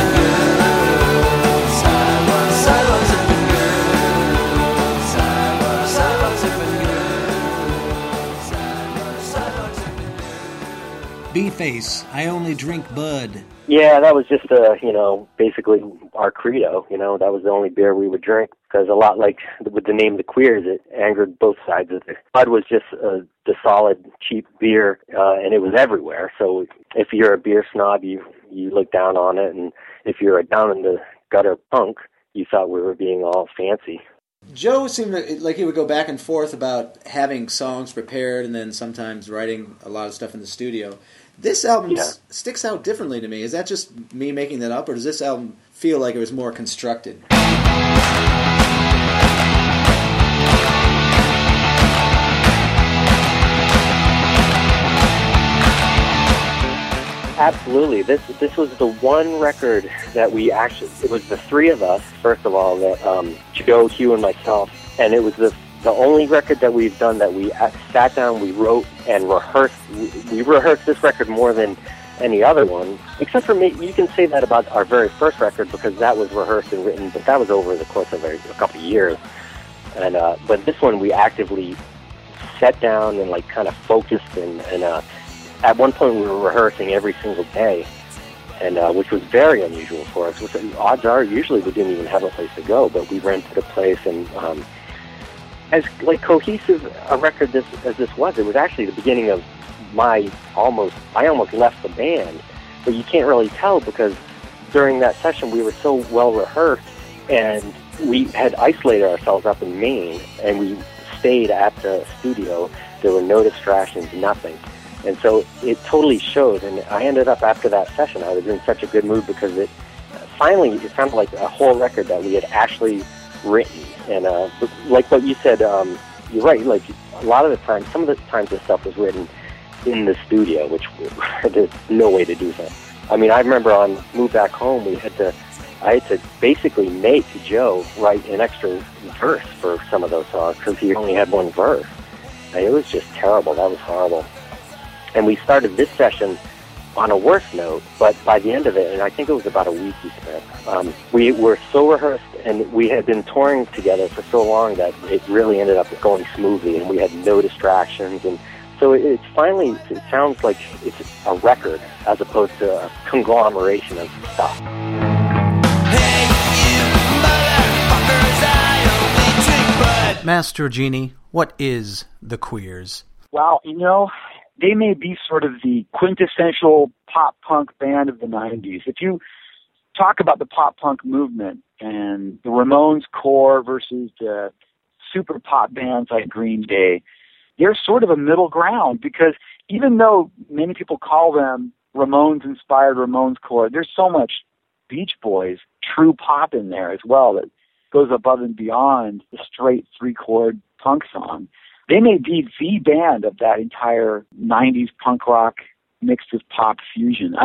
B-Face, I Only Drink Bud. Yeah, that was just, basically our credo. That was the only beer we would drink, because a lot like with the name The Queers, it angered both sides of it. Bud was just the solid, cheap beer, and it was everywhere. So if you're a beer snob, you look down on it, and if you're a down-in-the-gutter punk, you thought we were being all fancy. Joe seemed like he would go back and forth about having songs prepared and then sometimes writing a lot of stuff in the studio. This album sticks out differently to me. Is that just me making that up, or does this album feel like it was more constructed? Absolutely. This was the one record that we actually, it was the three of us, first of all, that Joe, Hugh, and myself, and it was the only record that we've done that we sat down, we wrote, and rehearsed. We rehearsed this record more than any other one, except for me. You can say that about our very first record, because that was rehearsed and written, but that was over the course of a couple of years. And but this one we actively sat down and like kind of focused, and at one point we were rehearsing every single day, and which was very unusual for us. Odds are usually we didn't even have a place to go, but we rented a place, and as like cohesive a record as this was, it was actually the beginning of I almost left the band, but you can't really tell, because during that session we were so well rehearsed, and we had isolated ourselves up in Maine, and we stayed at the studio. There were no distractions, nothing. And so it totally showed, and I ended up, after that session, I was in such a good mood, because it sounded like a whole record that we had actually written. And like what you said, you're right, like a lot of the time, some of the times this stuff was written in the studio, which there's no way to do that. I mean, I remember on Move Back Home, I had to basically make Joe write an extra verse for some of those songs, because he only had one verse. And it was just terrible. That was horrible. And we started this session on a worse note, but by the end of it, and I think it was about a week we spent, we were so rehearsed, and we had been touring together for so long that it really ended up going smoothly, and we had no distractions. And so it sounds like it's a record as opposed to a conglomeration of stuff. Master Genie, what is The Queers? Well, they may be sort of the quintessential pop-punk band of the 90s. If you talk about the pop-punk movement and the Ramones core versus the super pop bands like Green Day, they're sort of a middle ground, because even though many people call them Ramones-inspired Ramones core, there's so much Beach Boys, true pop in there as well that goes above and beyond the straight three-chord punk song. They may be the band of that entire 90s punk rock mixed with pop fusion.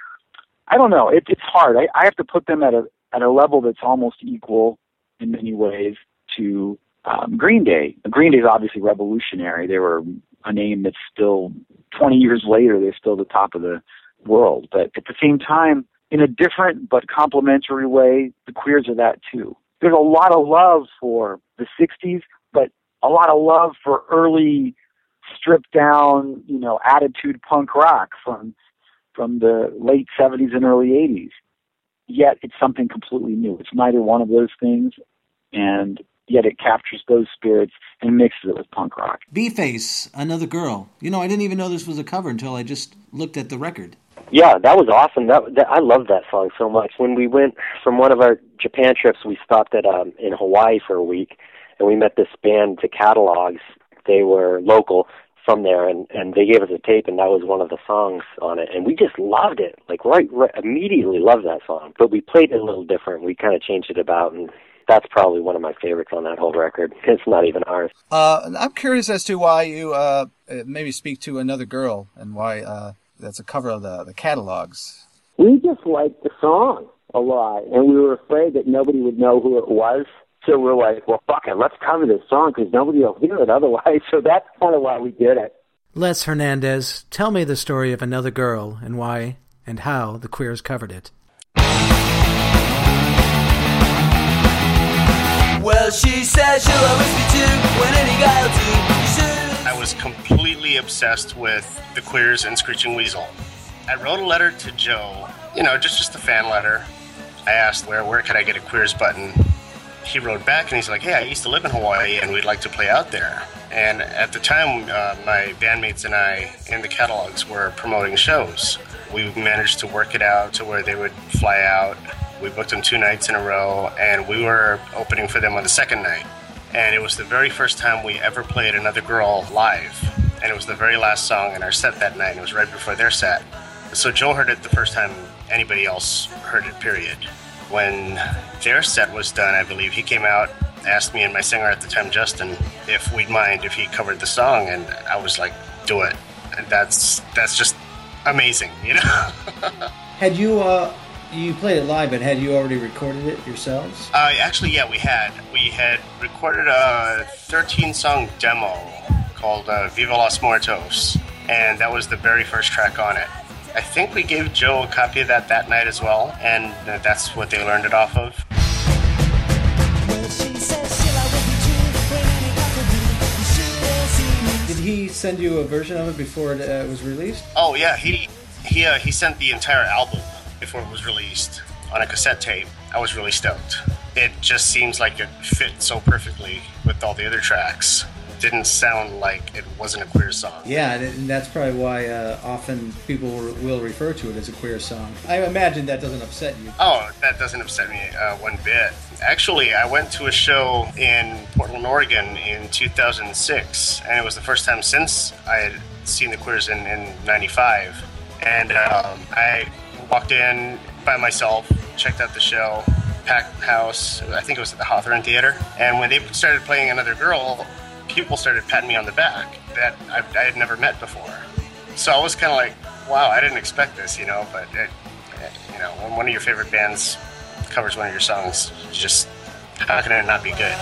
I don't know. It's hard. I have to put them at a level that's almost equal in many ways to Green Day. Green Day is obviously revolutionary. They were a name that's still, 20 years later, they're still the top of the world. But at the same time, in a different but complementary way, the Queers are that too. There's a lot of love for the 60s, but a lot of love for early, stripped down, attitude punk rock from the late 70s and early 80s. Yet it's something completely new. It's neither one of those things, and yet it captures those spirits and mixes it with punk rock. B-Face, Another Girl. I didn't even know this was a cover until I just looked at the record. Yeah, that was awesome. I love that song so much. When we went from one of our Japan trips, we stopped at in Hawaii for a week, and we met this band, The Catalogs. They were local from there, and they gave us a tape, and that was one of the songs on it. And we just loved it, like right immediately loved that song. But we played it a little different. We kind of changed it about, and that's probably one of my favorites on that whole record. It's not even ours. I'm curious as to why you maybe speak to Another Girl, and why that's a cover of the Catalogs. We just liked the song a lot, and we were afraid that nobody would know who it was. So we're like, well, fuck it, let's cover this song because nobody will hear it otherwise. So that's kind of why we did it. Les Hernandez, tell me the story of Another Girl and why and how the Queers covered it. Well, she says she'll always be true when any guy will do. I I was completely obsessed with the Queers and Screeching Weasel. I wrote a letter to Joe, just a fan letter. I asked where could I get a Queers button. He wrote back and he's like, hey, I used to live in Hawaii and we'd like to play out there. And at the time, my bandmates and I in the Catalogs were promoting shows. We managed to work it out to where they would fly out. We booked them 2 nights in a row, and we were opening for them on the second night. And it was the very first time we ever played Another Girl live. And it was the very last song in our set that night. It was right before their set. So Joe heard it the first time anybody else heard it, period. When their set was done, I believe, he came out, asked me and my singer at the time, Justin, if we'd mind if he covered the song, and I was like, do it. And that's just amazing, Had you, you played it live, but had you already recorded it yourselves? Actually, yeah, we had. We had recorded a 13-song demo called Viva Los Muertos, and that was the very first track on it. I think we gave Joe a copy of that night as well, and that's what they learned it off of. Did he send you a version of it before it was released? Oh yeah, he sent the entire album before it was released on a cassette tape. I was really stoked. It just seems like it fit so perfectly with all the other tracks. It didn't sound like it wasn't a Queer song. Yeah, and that's probably why often people will refer to it as a Queer song. I imagine that doesn't upset you. Oh, that doesn't upset me one bit. Actually, I went to a show in Portland, Oregon in 2006, and it was the first time since I had seen the Queers in 95. And I walked in by myself, checked out the show, packed house. I think it was at the Hawthorne Theater. And when they started playing Another Girl, people started patting me on the back that I had never met before. So I was kind of like, wow, I didn't expect this, but when one of your favorite bands covers one of your songs, just how can it not be good?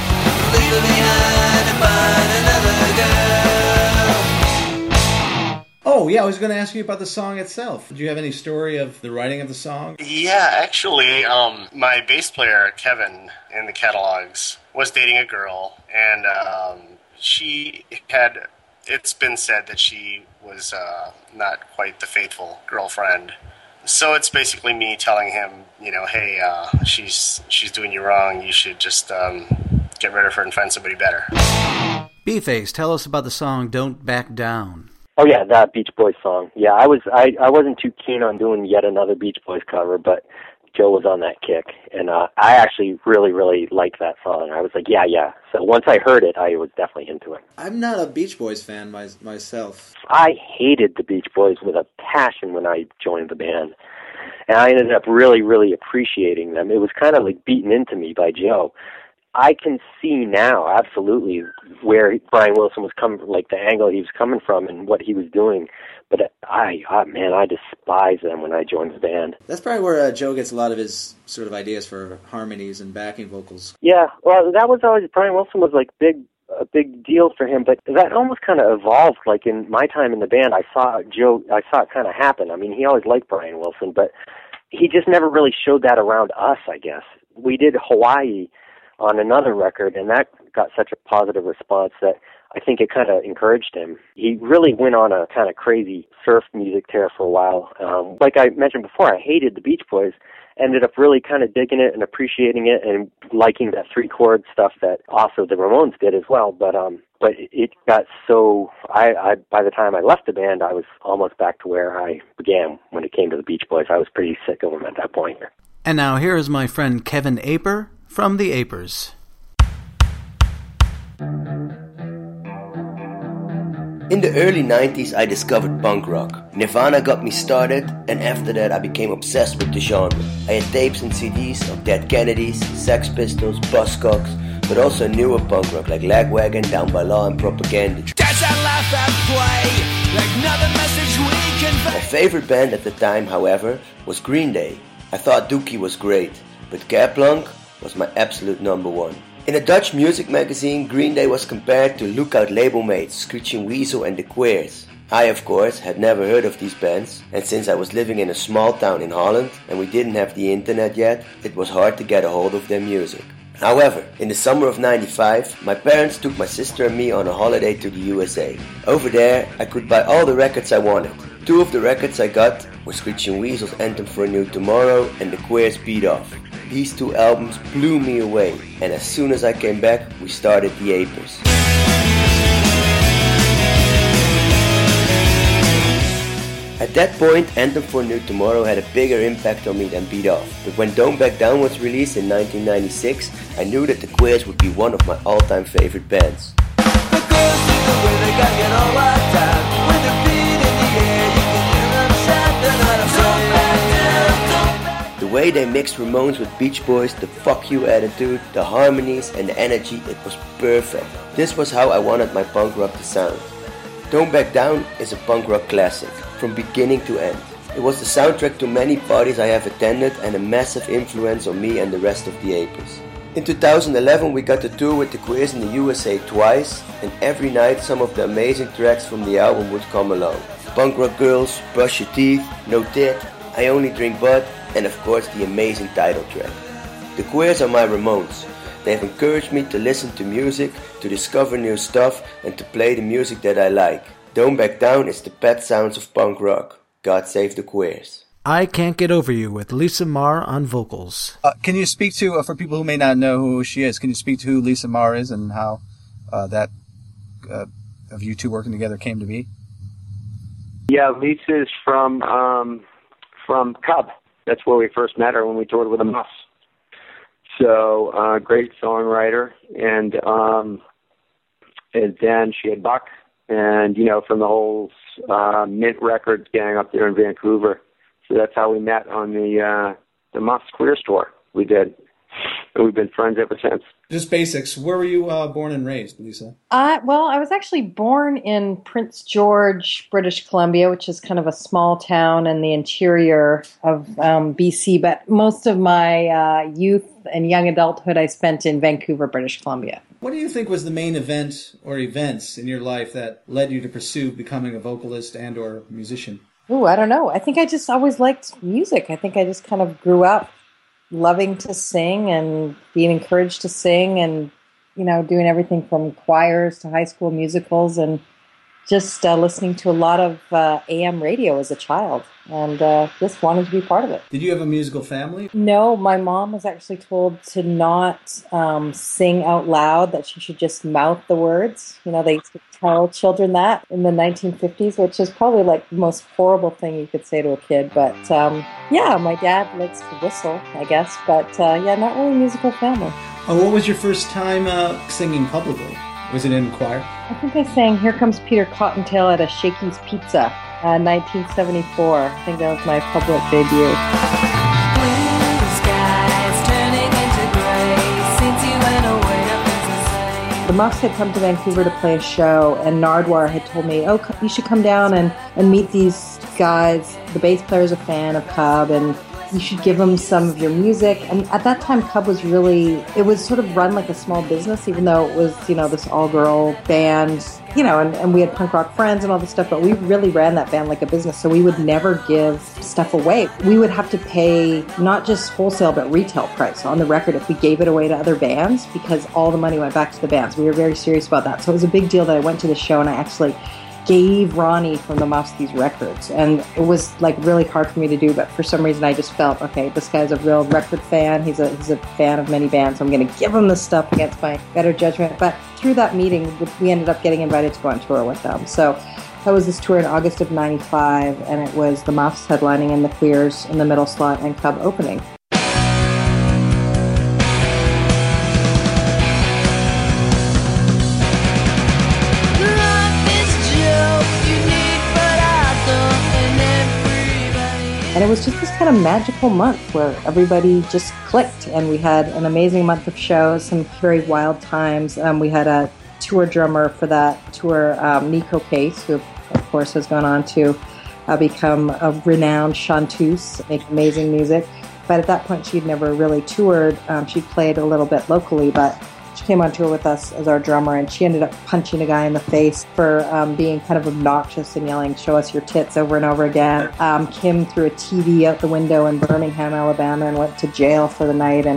Oh, yeah, I was going to ask you about the song itself. Do you have any story of the writing of the song? Yeah, actually, my bass player, Kevin, in the Catalogs, was dating a girl, and it's been said that she was not quite the faithful girlfriend. So it's basically me telling him, hey, she's doing you wrong, you should just get rid of her and find somebody better. B-Face, tell us about the song Don't Back Down. Oh yeah, that Beach Boys song. Yeah, I wasn't too keen on doing yet another Beach Boys cover, but Joe was on that kick, and I actually really, really liked that song. I was like, yeah. So once I heard it, I was definitely into it. I'm not a Beach Boys fan myself. I hated the Beach Boys with a passion when I joined the band, and I ended up really, really appreciating them. It was kind of like beaten into me by Joe. I can see now absolutely where Brian Wilson was coming, like the angle he was coming from and what he was doing. But I despise them when I joined the band. That's probably where Joe gets a lot of his sort of ideas for harmonies and backing vocals. Yeah, well, that was always, Brian Wilson was like a big deal for him, but that almost kind of evolved. Like in my time in the band, I saw it kind of happen. I mean, he always liked Brian Wilson, but he just never really showed that around us, I guess. We did Hawaii on another record, and that got such a positive response that I think it kind of encouraged him. He really went on a kind of crazy surf music tear for a while. Like I mentioned before, I hated the Beach Boys, ended up really kind of digging it and appreciating it and liking that 3-chord stuff that also the Ramones did as well. But it got so, by the time I left the band, I was almost back to where I began when it came to the Beach Boys. I was pretty sick of them at that point. And now here is my friend Kevin Aper from the Apers. In the early 90s, I discovered punk rock. Nirvana got me started, and after that I became obsessed with the genre. I had tapes and CDs of Dead Kennedys, Sex Pistols, Buzzcocks, but also newer punk rock like Lagwagon, Down by Law, and Propaganda. My favorite band at the time, however, was Green Day. I thought Dookie was great, but Kerplunk was my absolute number one. In a Dutch music magazine, Green Day was compared to Lookout label mates Screeching Weasel and the Queers. I, of course, had never heard of these bands, and since I was living in a small town in Holland and we didn't have the internet yet, it was hard to get a hold of their music. However, in the summer of '95, my parents took my sister and me on a holiday to the USA. Over there, I could buy all the records I wanted. Two of the records I got were Screeching Weasel's Anthem for a New Tomorrow and The Queers' Beat Off. These two albums blew me away, and as soon as I came back, we started the Apers. At that point, Anthem for a New Tomorrow had a bigger impact on me than Beat Off, but when Don't Back Down was released in 1996, I knew that The Queers would be one of my all-time favorite bands. The way they mixed Ramones with Beach Boys, the fuck you attitude, the harmonies and the energy, it was perfect. This was how I wanted my punk rock to sound. Don't Back Down is a punk rock classic, from beginning to end. It was the soundtrack to many parties I have attended and a massive influence on me and the rest of the Apers. In 2011 we got to tour with the Queers in the USA twice, and every night some of the amazing tracks from the album would come along. Punk Rock Girls, Brush Your Teeth, No Tit, I Only Drink Bud, and of course the amazing title track. The Queers are my Ramones. They have encouraged me to listen to music, to discover new stuff, and to play the music that I like. Don't Back Down is the pet sounds of punk rock. God save the Queers. I Can't Get Over You with Lisa Marr on vocals. Can you speak to, for people who may not know who she is, can you speak to who Lisa Marr is and how that of you two working together came to be? Yeah, Lisa's from Cub. That's where we first met her when we toured with the Muffs. So, great songwriter, and then she had Buck, and, you know, from the whole Mint Records gang up there in Vancouver. So that's how we met on the Muffs Queers tour we did. And we've been friends ever since. Just basics. Where were you born and raised, Lisa? Well, I was actually born in Prince George, British Columbia, which is kind of a small town in the interior of BC. But most of my youth and young adulthood I spent in Vancouver, British Columbia. What do you think was the main event or events in your life that led you to pursue becoming a vocalist and or musician? Ooh, I don't know. I think I just always liked music. I think I just kind of grew up loving to sing and being encouraged to sing and, you know, doing everything from choirs to high school musicals and just listening to a lot of AM radio as a child and just wanted to be part of it. Did you have a musical family? No, my mom was actually told to not sing out loud, that she should just mouth the words. You know, they used to tell children that in the 1950s, which is probably like the most horrible thing you could say to a kid. But yeah, my dad likes to whistle, I guess. But yeah, not really a musical family. Oh, what was your first time singing publicly? Was it in choir? I think I sang Here Comes Peter Cottontail at a Shakey's Pizza, 1974. I think that was my public debut. The Muffs had come to Vancouver to play a show, and Nardwuar had told me, oh, you should come down and meet these guys. The bass player's a fan of Cub, and you should give them some of your music. And at that time, Cub was really, it was sort of run like a small business, even though it was, you know, this all-girl band, you know, and we had punk rock friends and all this stuff, but we really ran that band like a business, so we would never give stuff away. We would have to pay not just wholesale, but retail price on the record if we gave it away to other bands, because all the money went back to the bands. We were very serious about that. So it was a big deal that I went to the show and I actually gave Ronnie from the Muffs these records, and it was like really hard for me to do, but for some reason I just felt, okay, this guy's a real record fan, he's a fan of many bands, so I'm going to give him this stuff against my better judgment. But through that meeting we ended up getting invited to go on tour with them. So that was this tour in August of 95, and it was the Muffs headlining and the Queers in the middle slot and Cub opening. And it was just this kind of magical month where everybody just clicked, and we had an amazing month of shows, some very wild times. We had a tour drummer for that tour, Nico Case, who of course has gone on to become a renowned chanteuse, make amazing music. But at that point she'd never really toured. She'd played a little bit locally, but she came on tour with us as our drummer, and she ended up punching a guy in the face for being kind of obnoxious and yelling, "Show us your tits," over and over again. Kim threw a TV out the window in Birmingham, Alabama, and went to jail for the night. And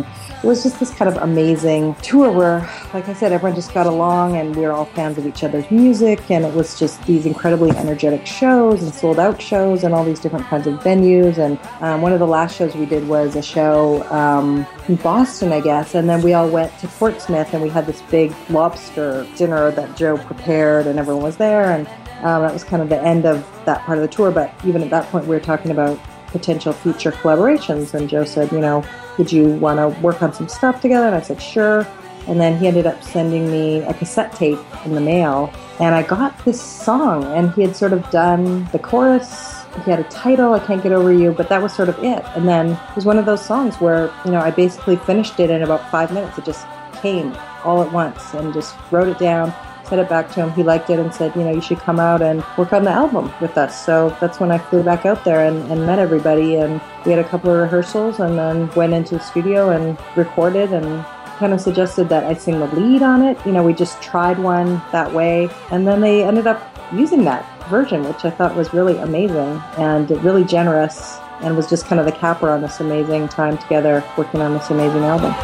it was just this kind of amazing tour where, like I said, everyone just got along and we were all fans of each other's music, and it was just these incredibly energetic shows and sold out shows and all these different kinds of venues. And one of the last shows we did was a show in Boston, I guess, and then we all went to Portsmouth and we had this big lobster dinner that Joe prepared and everyone was there, and that was kind of the end of that part of the tour. But even at that point we were talking about potential future collaborations, and Joe said, would you want to work on some stuff together? And I said, sure. And then he ended up sending me a cassette tape in the mail, and I got this song, and he had sort of done the chorus. He had a title, I Can't Get Over You, but that was sort of it. And then it was one of those songs where, I basically finished it in about 5 minutes. It just came all at once, and just wrote it down, sent it back to him. He liked it and said, you should come out and work on the album with us. So that's when I flew back out there and met everybody, and we had a couple of rehearsals and then went into the studio and recorded, and kind of suggested that I sing the lead on it. We just tried one that way, and then they ended up using that version, which I thought was really amazing and really generous, and was just kind of the capper on this amazing time together working on this amazing album.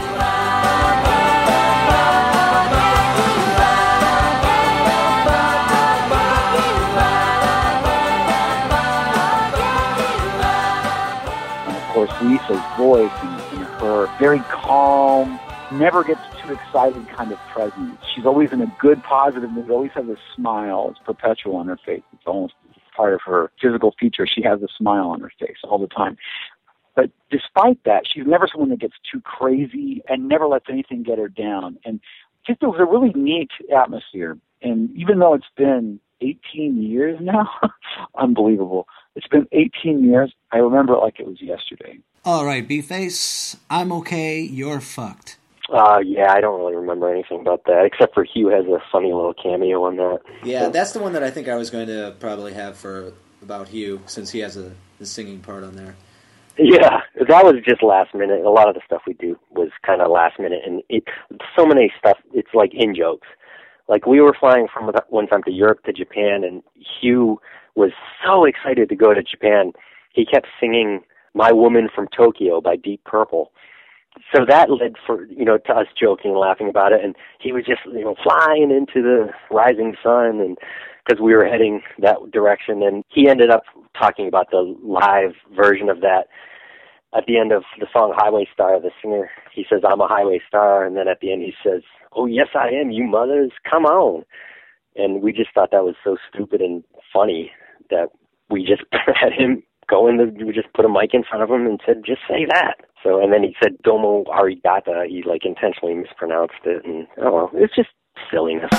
Lisa's voice and her very calm, never gets too excited kind of presence. She's always in a good, positive mood, always has a smile. It's perpetual on her face. It's almost part of her physical feature. She has a smile on her face all the time. But despite that, she's never someone that gets too crazy and never lets anything get her down. And just it was a really neat atmosphere. And even though it's been 18 years now, unbelievable. It's been 18 years. I remember it like it was yesterday. All right, B-Face, I'm okay, you're fucked. Yeah, I don't really remember anything about that, except for Hugh has a funny little cameo on that. Yeah, that's the one that I think I was going to probably have for about Hugh, since he has the singing part on there. Yeah, that was just last minute. A lot of the stuff we do was kind of last minute, and so many stuff, it's like in-jokes. Like, we were flying from one time to Europe to Japan, and Hugh was so excited to go to Japan. He kept singing My Woman from Tokyo by Deep Purple. So that led to us joking and laughing about it, and he was just, flying into the rising sun, and because we were heading that direction, and he ended up talking about the live version of that. At the end of the song Highway Star, the singer, he says, I'm a highway star, and then at the end he says, oh, yes, I am, you mothers, come on. And we just thought that was so stupid and funny that we just had him we just put a mic in front of him and said, just say that. So, and then he said, domo arigato. He, intentionally mispronounced it, and, it's just silliness.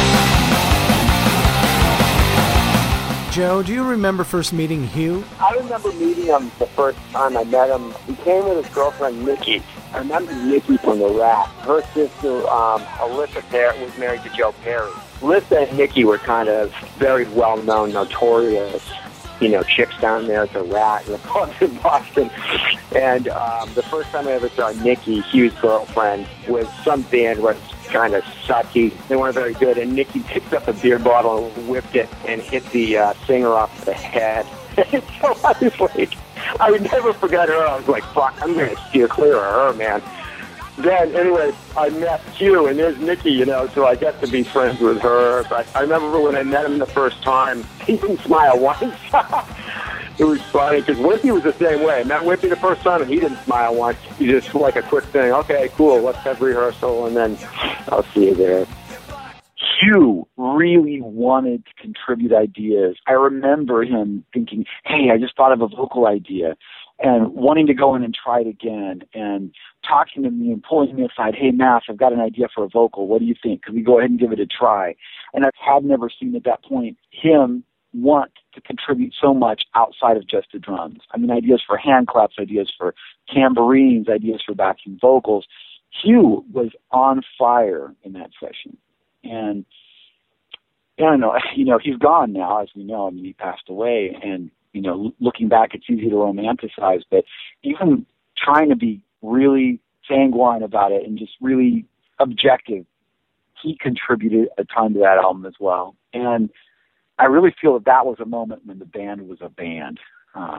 Joe, do you remember first meeting Hugh? I remember meeting him the first time I met him. He came with his girlfriend, Nikki. I remember Nikki from The Rat. Her sister, Alyssa Perry, was married to Joe Perry. Alyssa and Nikki were kind of very well-known, notorious, chicks down there at The Rat in the clubs in Boston. And the first time I ever saw Nikki, Hugh's girlfriend, was some band was kind of sucky. They weren't very good. And Nikki picked up a beer bottle and whipped it and hit the singer off the head. So I was like, I would never forget her. I was like, fuck, I'm going to steer clear of her, man. Then, anyway, I met Hugh, and there's Nikki, so I got to be friends with her. But I remember when I met him the first time, he didn't smile once. It was funny, because Wimpy was the same way. I met Wimpy the first time, and he didn't smile once. He just, like a quick thing, okay, cool, let's have rehearsal, and then I'll see you there. Hugh really wanted to contribute ideas. I remember him thinking, hey, I just thought of a vocal idea, and wanting to go in and try it again, and talking to me and pulling me aside, hey, Matt, I've got an idea for a vocal. What do you think? Could we go ahead and give it a try? And I had never seen at that point him want to contribute so much outside of just the drums. I mean, ideas for hand claps, ideas for tambourines, ideas for backing vocals. Hugh was on fire in that session. And I don't know, he's gone now, as we know. I mean, he passed away, and, looking back, it's easy to romanticize, but even trying to be really sanguine about it and just really objective, he contributed a ton to that album as well. And I really feel that was a moment when the band was a band. Of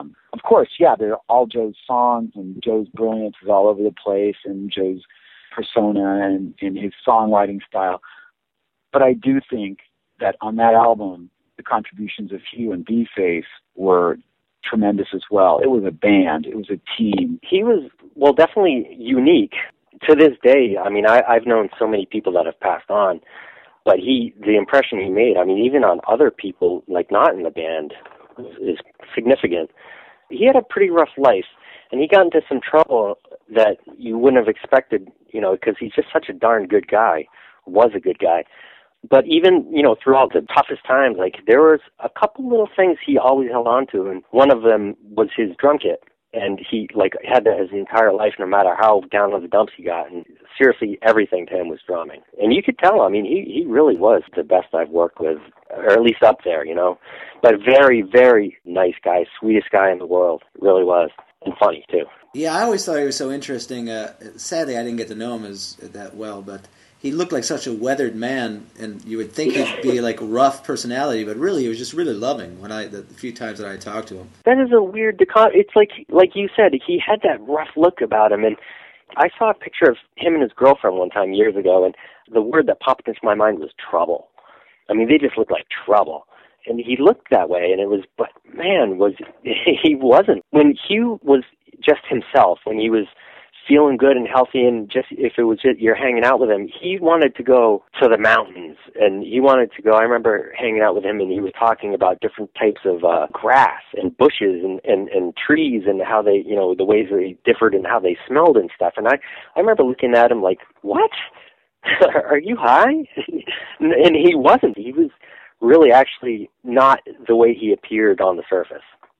course, yeah, they're all Joe's songs, and Joe's brilliance is all over the place, and Joe's persona and his songwriting style. But I do think that on that album, the contributions of Hugh and B-Face were tremendous as well. It was a band. It was a team. He was, well, definitely unique. To this day, I mean, I've known so many people that have passed on, but the impression he made, I mean, even on other people, like not in the band, is significant. He had a pretty rough life, and he got into some trouble that you wouldn't have expected, you know, because he's just such a darn good guy, was a good guy. But even, you know, throughout the toughest times, like, there was a couple little things he always held on to, and one of them was his drum kit. And he, like, had that his entire life, no matter how down in the dumps he got. And seriously, everything to him was drumming. And you could tell, I mean, he really was the best I've worked with, or at least up there, you know. But very, very nice guy, sweetest guy in the world, really was. And funny, too. Yeah, I always thought he was so interesting. Sadly, I didn't get to know him that well, but he looked like such a weathered man, and you would think he'd be like a rough personality, but really he was just really loving the few times that I talked to him. That is a weird it's like you said, he had that rough look about him, and I saw a picture of him and his girlfriend one time years ago, and the word that popped into my mind was trouble. I mean, they just looked like trouble. And he looked that way, and but man, he wasn't. When Hugh was just himself, when he was feeling good and healthy, and just if it was you're hanging out with him, he wanted to go to the mountains, and he wanted to go. I remember hanging out with him, and he was talking about different types of grass and bushes and trees, and how they, you know, the ways they differed and how they smelled and stuff. And I remember looking at him like, what? Are you high? And he wasn't. He was really actually not the way he appeared on the surface.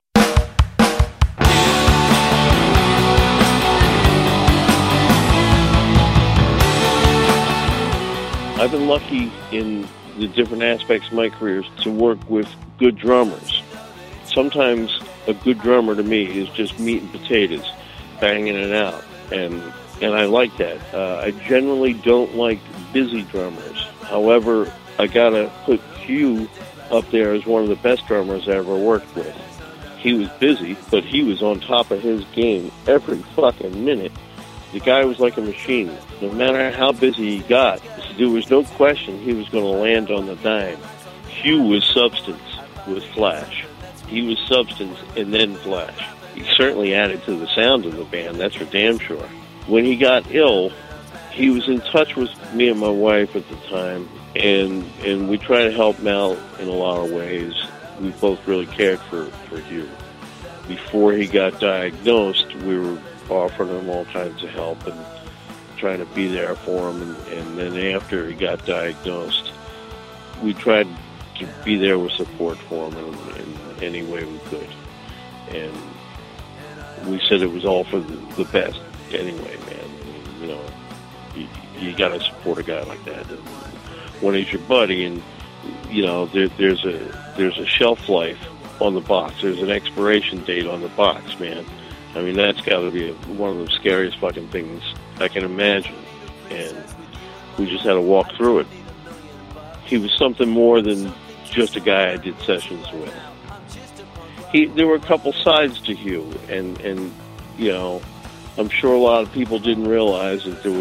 I've been lucky in the different aspects of my careers to work with good drummers. Sometimes a good drummer to me is just meat and potatoes, banging it out, and I like that. I generally don't like busy drummers. However, I gotta put Hugh up there as one of the best drummers I ever worked with. He was busy, but he was on top of his game every fucking minute. The guy was like a machine. No matter how busy he got, there was no question he was going to land on the dime. Hugh was substance with flash. He was substance and then flash. He certainly added to the sound of the band, that's for damn sure. When he got ill, he was in touch with me and my wife at the time, and we tried to help him out in a lot of ways. We both really cared for Hugh. Before he got diagnosed, we were offering him all kinds of help and trying to be there for him, and then after he got diagnosed, we tried to be there with support for him in any way we could. And we said it was all for the best anyway, man. You know, you got to support a guy like that. And when he's your buddy, and you know, there's a shelf life on the box. There's an expiration date on the box, man. I mean, that's got to be one of the scariest fucking things I can imagine. And we just had to walk through it. He was something more than just a guy I did sessions with. There were a couple sides to Hugh, and you know, I'm sure a lot of people didn't realize that there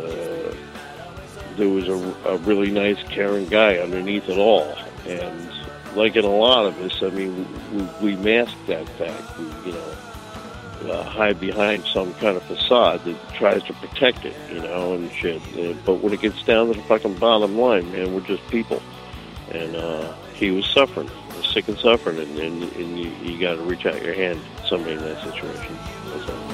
was a really nice, caring guy underneath it all. And like in a lot of us, I mean, we mask that fact. We, you know, hide behind some kind of facade that tries to protect it, you know, and shit. But when it gets down to the fucking bottom line, man, we're just people. And he was suffering, sick and suffering, and you got to reach out your hand to somebody in that situation. That's all.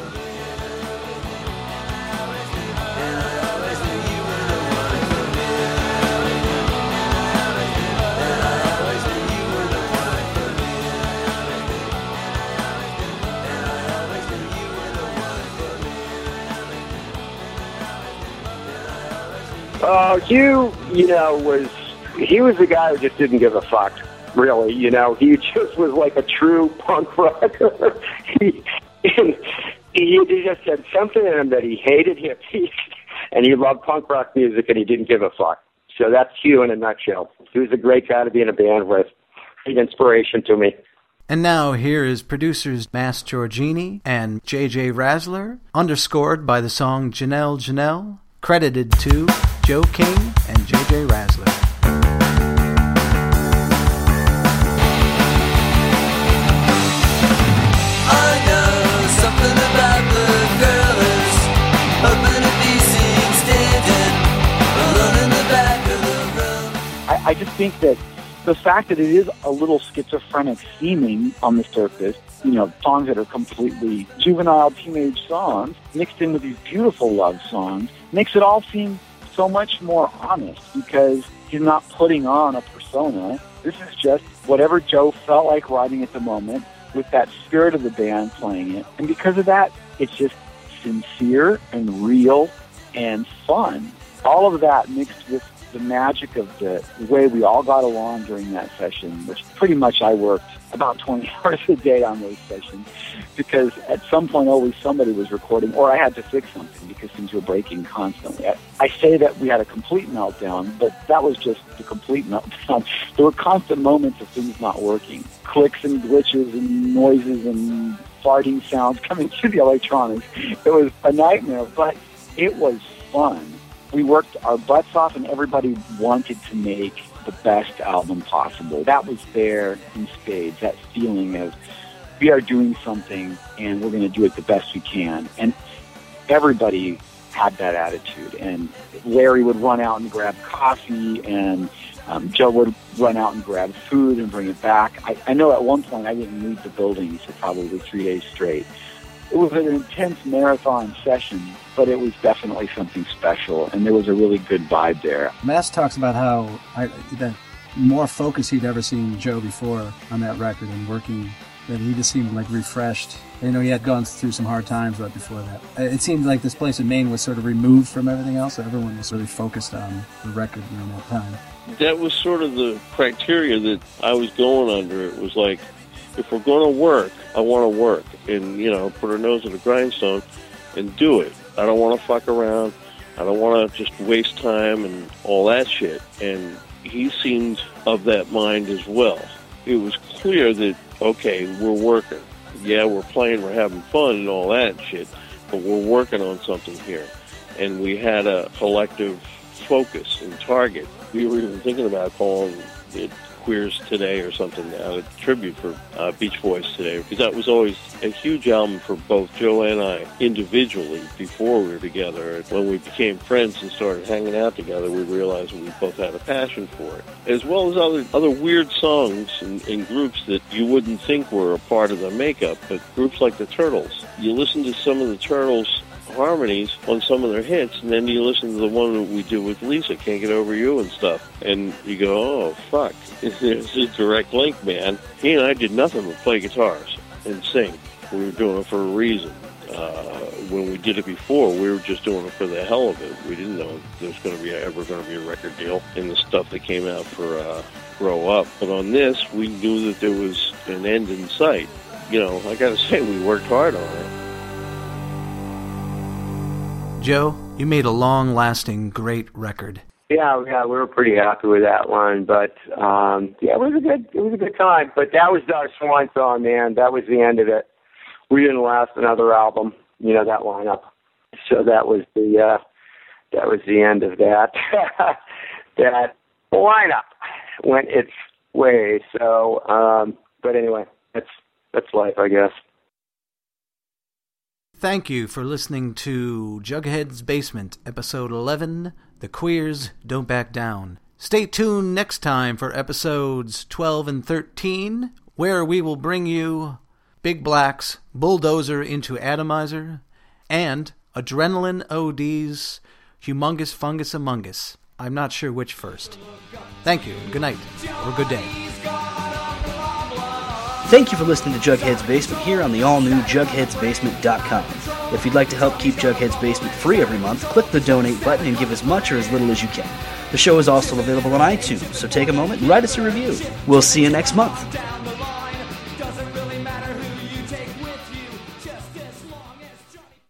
Hugh, you know, he was the guy who just didn't give a fuck, really. You know, he just was like a true punk rocker. he just had something in him that he hated hippies, and he loved punk rock music, and he didn't give a fuck. So that's Hugh in a nutshell. He was a great guy to be in a band with. An inspiration to me. And now here is producers Mass Giorgini and J.J. Razzler, underscored by the song Janelle Janelle, credited to Joe King and J.J. Razzler. I just think that the fact that it is a little schizophrenic seeming on the surface, songs that are completely juvenile teenage songs mixed in with these beautiful love songs, makes it all seem so much more honest because he's not putting on a persona. This is just whatever Joe felt like writing at the moment with that spirit of the band playing it. And because of that, it's just sincere and real and fun. All of that mixed with the magic of the way we all got along during that session, which pretty much I worked about 20 hours a day on those sessions because at some point always somebody was recording or I had to fix something because things were breaking constantly. I say that we had a complete meltdown, but that was just the complete meltdown. There were constant moments of things not working, clicks and glitches and noises and farting sounds coming through the electronics. It was a nightmare, but it was fun. We worked our butts off and everybody wanted to make the best album possible. That was there in spades, that feeling of we are doing something and we're going to do it the best we can. And everybody had that attitude. And Larry would run out and grab coffee and Joe would run out and grab food and bring it back. I know at one point I didn't leave the building for probably 3 days straight. It was an intense marathon session, but it was definitely something special, and there was a really good vibe there. Mass talks about how the more focus he'd ever seen Joe before on that record and working, that he just seemed like refreshed. He had gone through some hard times right before that. It seemed like this place in Maine was sort of removed from everything else, so everyone was really focused on the record during that time. That was sort of the criteria that I was going under. It was like, if we're going to work, I want to work and, put our nose in the grindstone and do it. I don't want to fuck around. I don't want to just waste time and all that shit. And he seemed of that mind as well. It was clear that, okay, we're working. Yeah, we're playing, we're having fun and all that shit, but we're working on something here. And we had a collective focus and target. We were even thinking about calling it Queers Today or something, a tribute for Beach Boys Today, because that was always a huge album for both Joe and I individually before we were together. And when we became friends and started hanging out together, we realized we both had a passion for it, as well as other weird songs and groups that you wouldn't think were a part of the makeup, but groups like the Turtles. You listen to some of the Turtles' harmonies on some of their hits, and then you listen to the one that we did with Lisa, Can't Get Over You and stuff, and you go, oh, fuck. There's a direct link, man. He and I did nothing but play guitars and sing. We were doing it for a reason. When we did it before, we were just doing it for the hell of it. We didn't know there was ever going to be a record deal in the stuff that came out for Grow Up. But on this, we knew that there was an end in sight. I got to say, we worked hard on it. Joe, you made a long-lasting, great record. Yeah, we were pretty happy with that one, but it was a good time. But that was our swan song, man. That was the end of it. We didn't last another album, that lineup. So that was the end of that. That lineup went its way. So, but anyway, that's life, I guess. Thank you for listening to Jughead's Basement, Episode 11, The Queers Don't Back Down. Stay tuned next time for Episodes 12 and 13, where we will bring you Big Black's Bulldozer into Atomizer and Adrenaline OD's Humongous Fungus Among Us. I'm not sure which first. Thank you, good night, or good day. Thank you for listening to Jughead's Basement here on the all-new jugheadsbasement.com. If you'd like to help keep Jughead's Basement free every month, click the donate button and give as much or as little as you can. The show is also available on iTunes, so take a moment and write us a review. We'll see you next month.